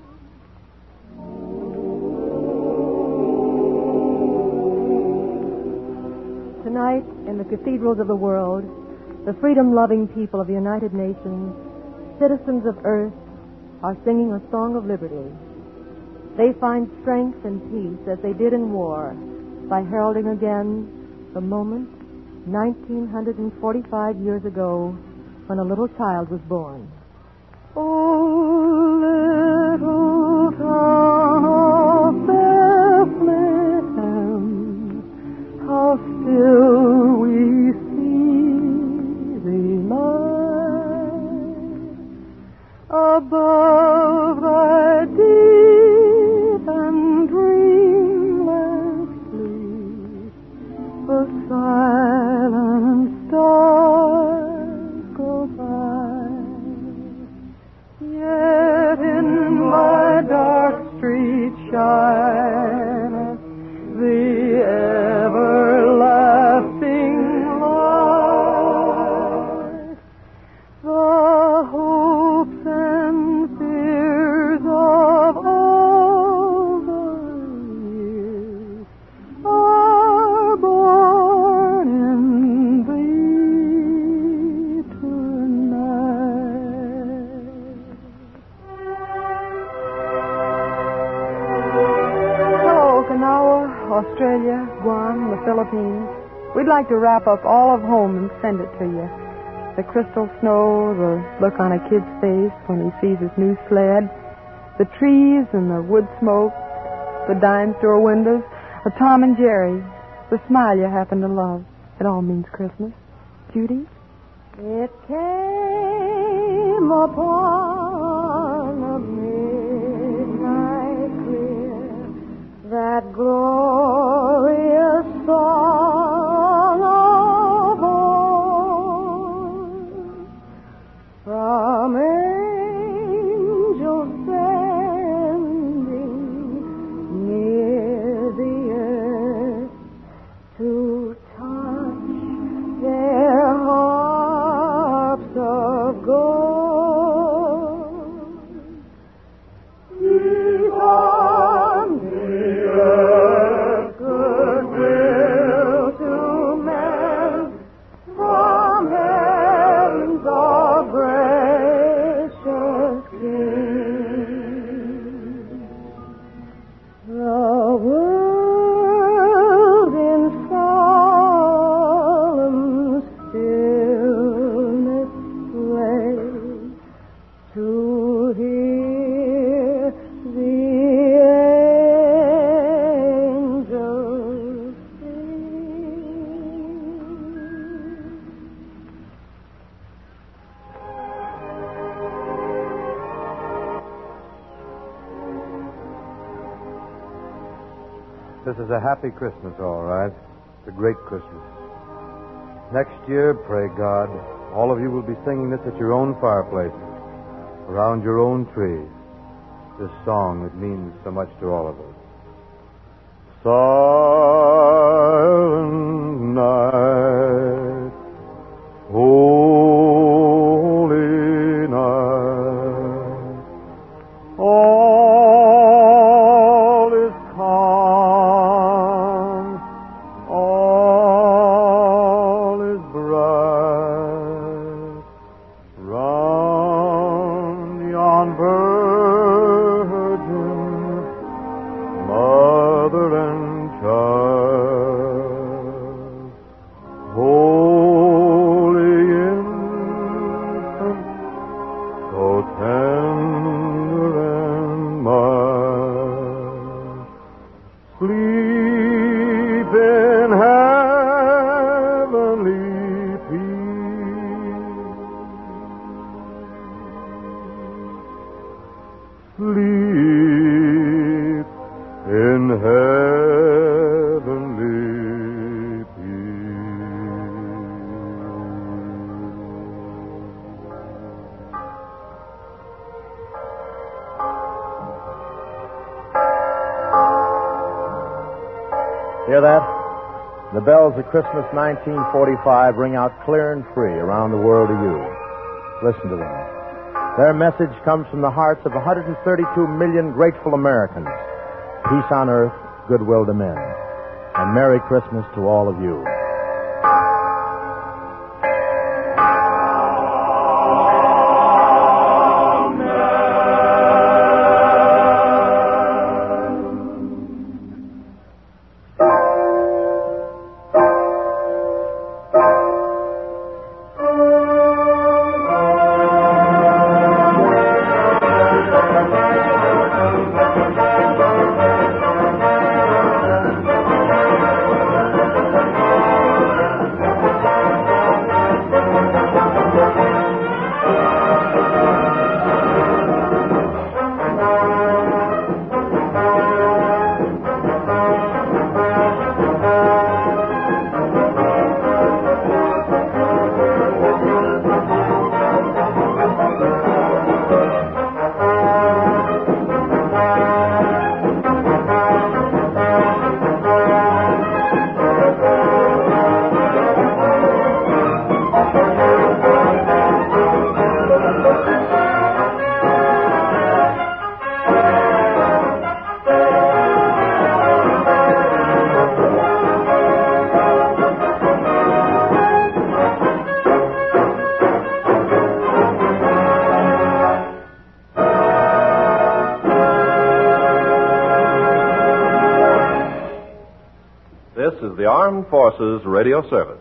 Tonight, in the cathedrals of the world, the freedom-loving people of the United Nations, citizens of Earth, are singing a song of liberty. They find strength and peace as they did in war by heralding again the moment nineteen forty-five years ago when a little child was born. Oh, little town of Bethlehem, how still we see thee lie above thy deep and dreamless sleep. The silent stars go by. Yet in my dark street shines the everlasting light. The hopes and fears of all the years are born in thee tonight. Hello, Okinawa, Australia, Guam, the Philippines. We'd like to wrap up all of home and send it to you. The crystal snow, the look on a kid's face when he sees his new sled, the trees and the wood smoke, the dime store windows, the Tom and Jerry, the smile you happen to love. It all means Christmas. Judy? It came upon a midnight clear, that glorious song of old, from angels sending near the earth to touch their harps of gold. Peace on the earth, goodwill to men, from heaven's all gracious King. The world in solemn stillness lay to hear the angels This is a happy Christmas, all right. It's a great Christmas. Next year, pray God, all of you will be singing this at your own fireplaces, around your own trees. This song that means so much to all of us. All is calm, all is bright, round yon virgin, mother and child, holy infant, so tender and mild, sleep in heavenly peace, sleep in heavenly Hear that? The bells of Christmas nineteen forty-five ring out clear and free around the world to you. Listen to them. Their message comes from the hearts of one hundred thirty-two million grateful Americans. Peace on earth, goodwill to men. And Merry Christmas to all of you. This is the Armed Forces Radio Service.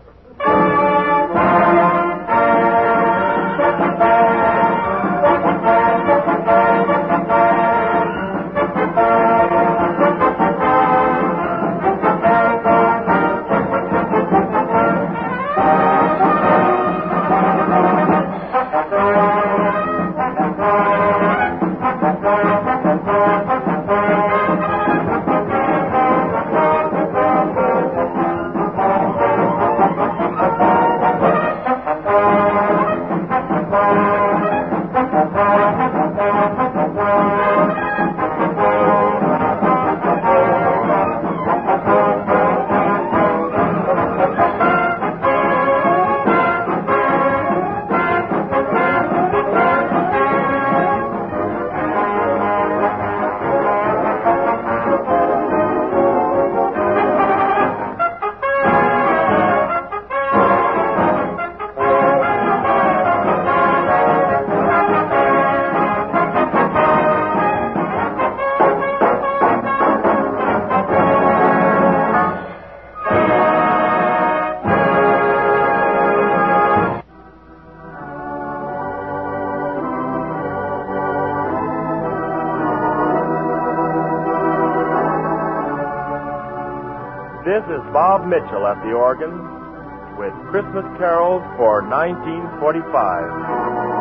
This is Bob Mitchell at the organ with Christmas carols for nineteen forty-five.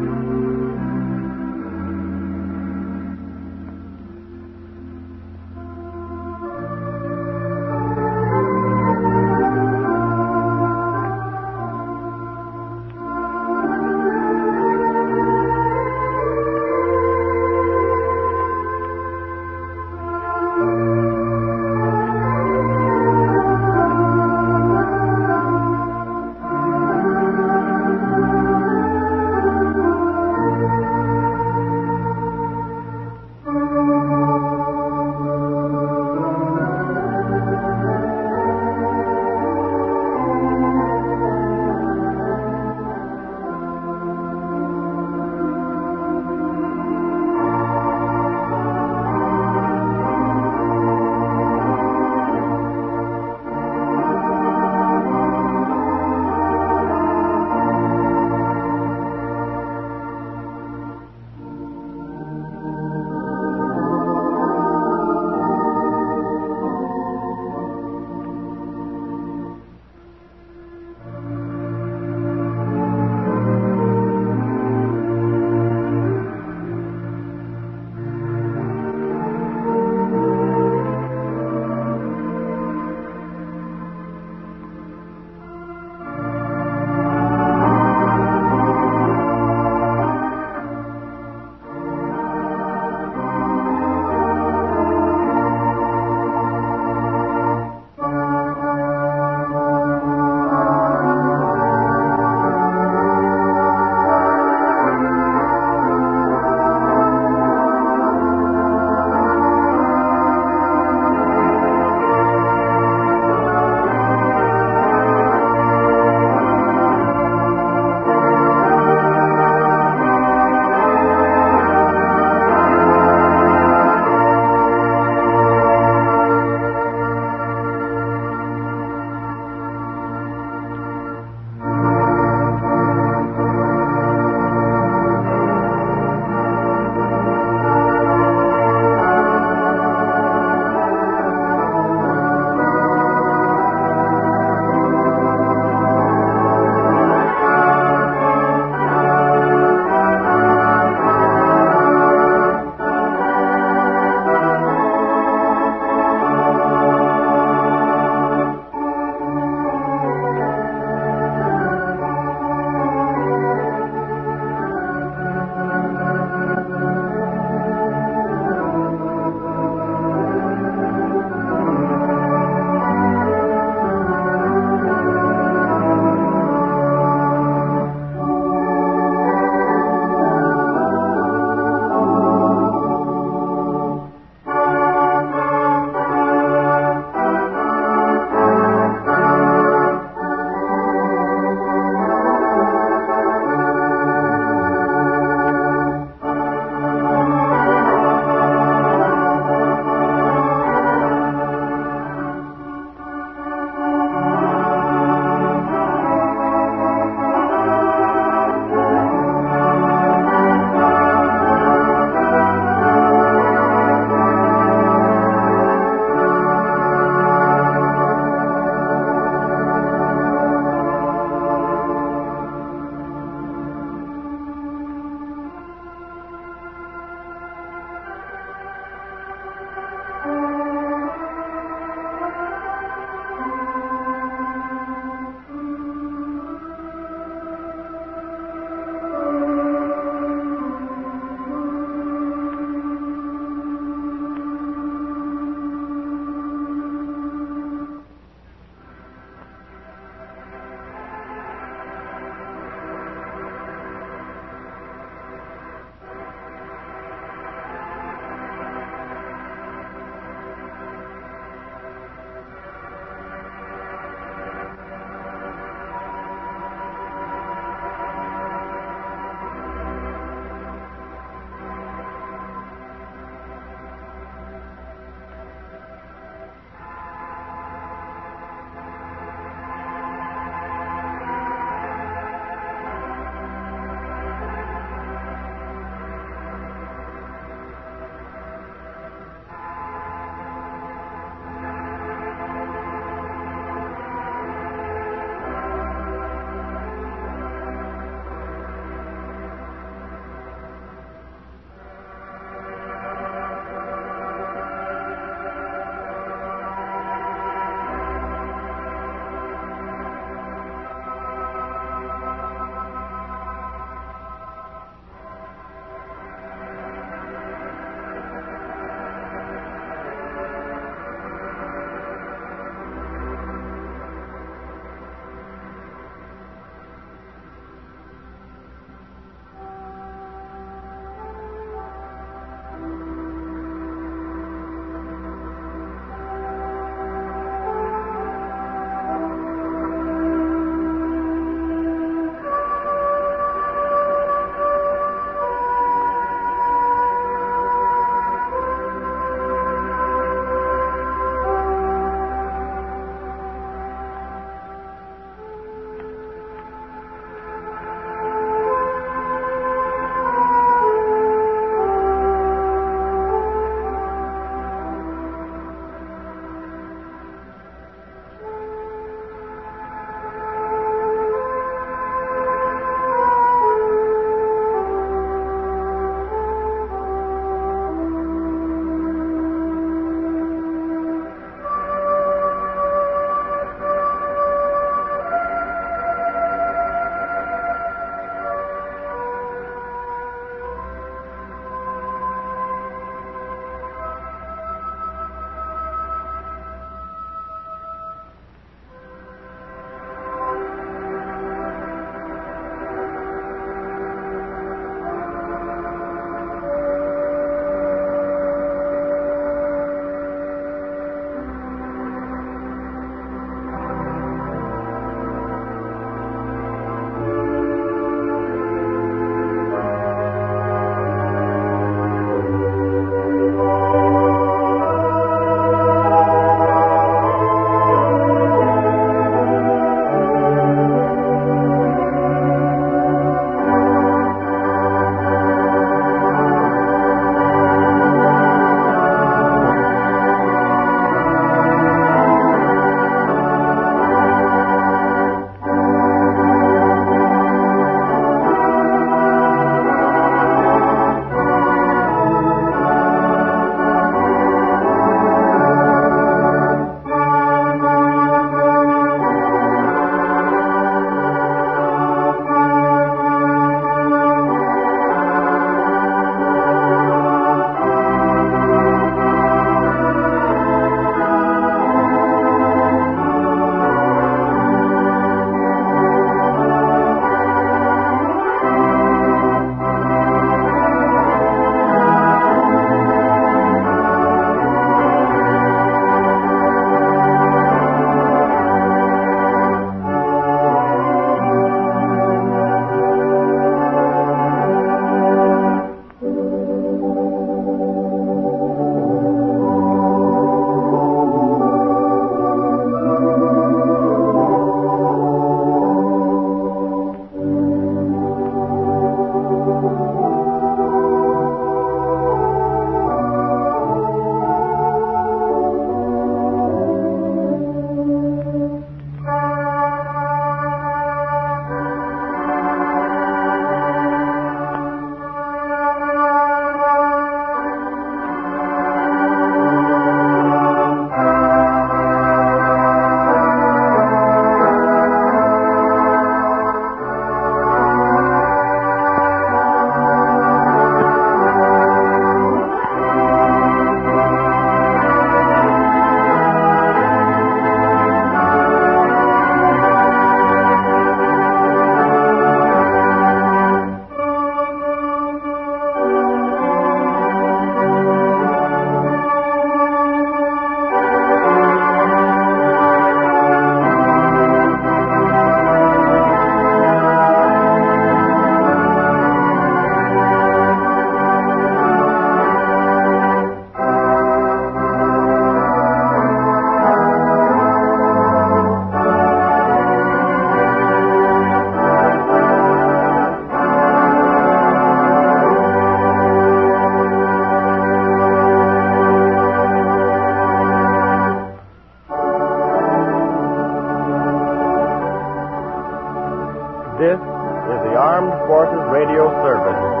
Forces Radio Service.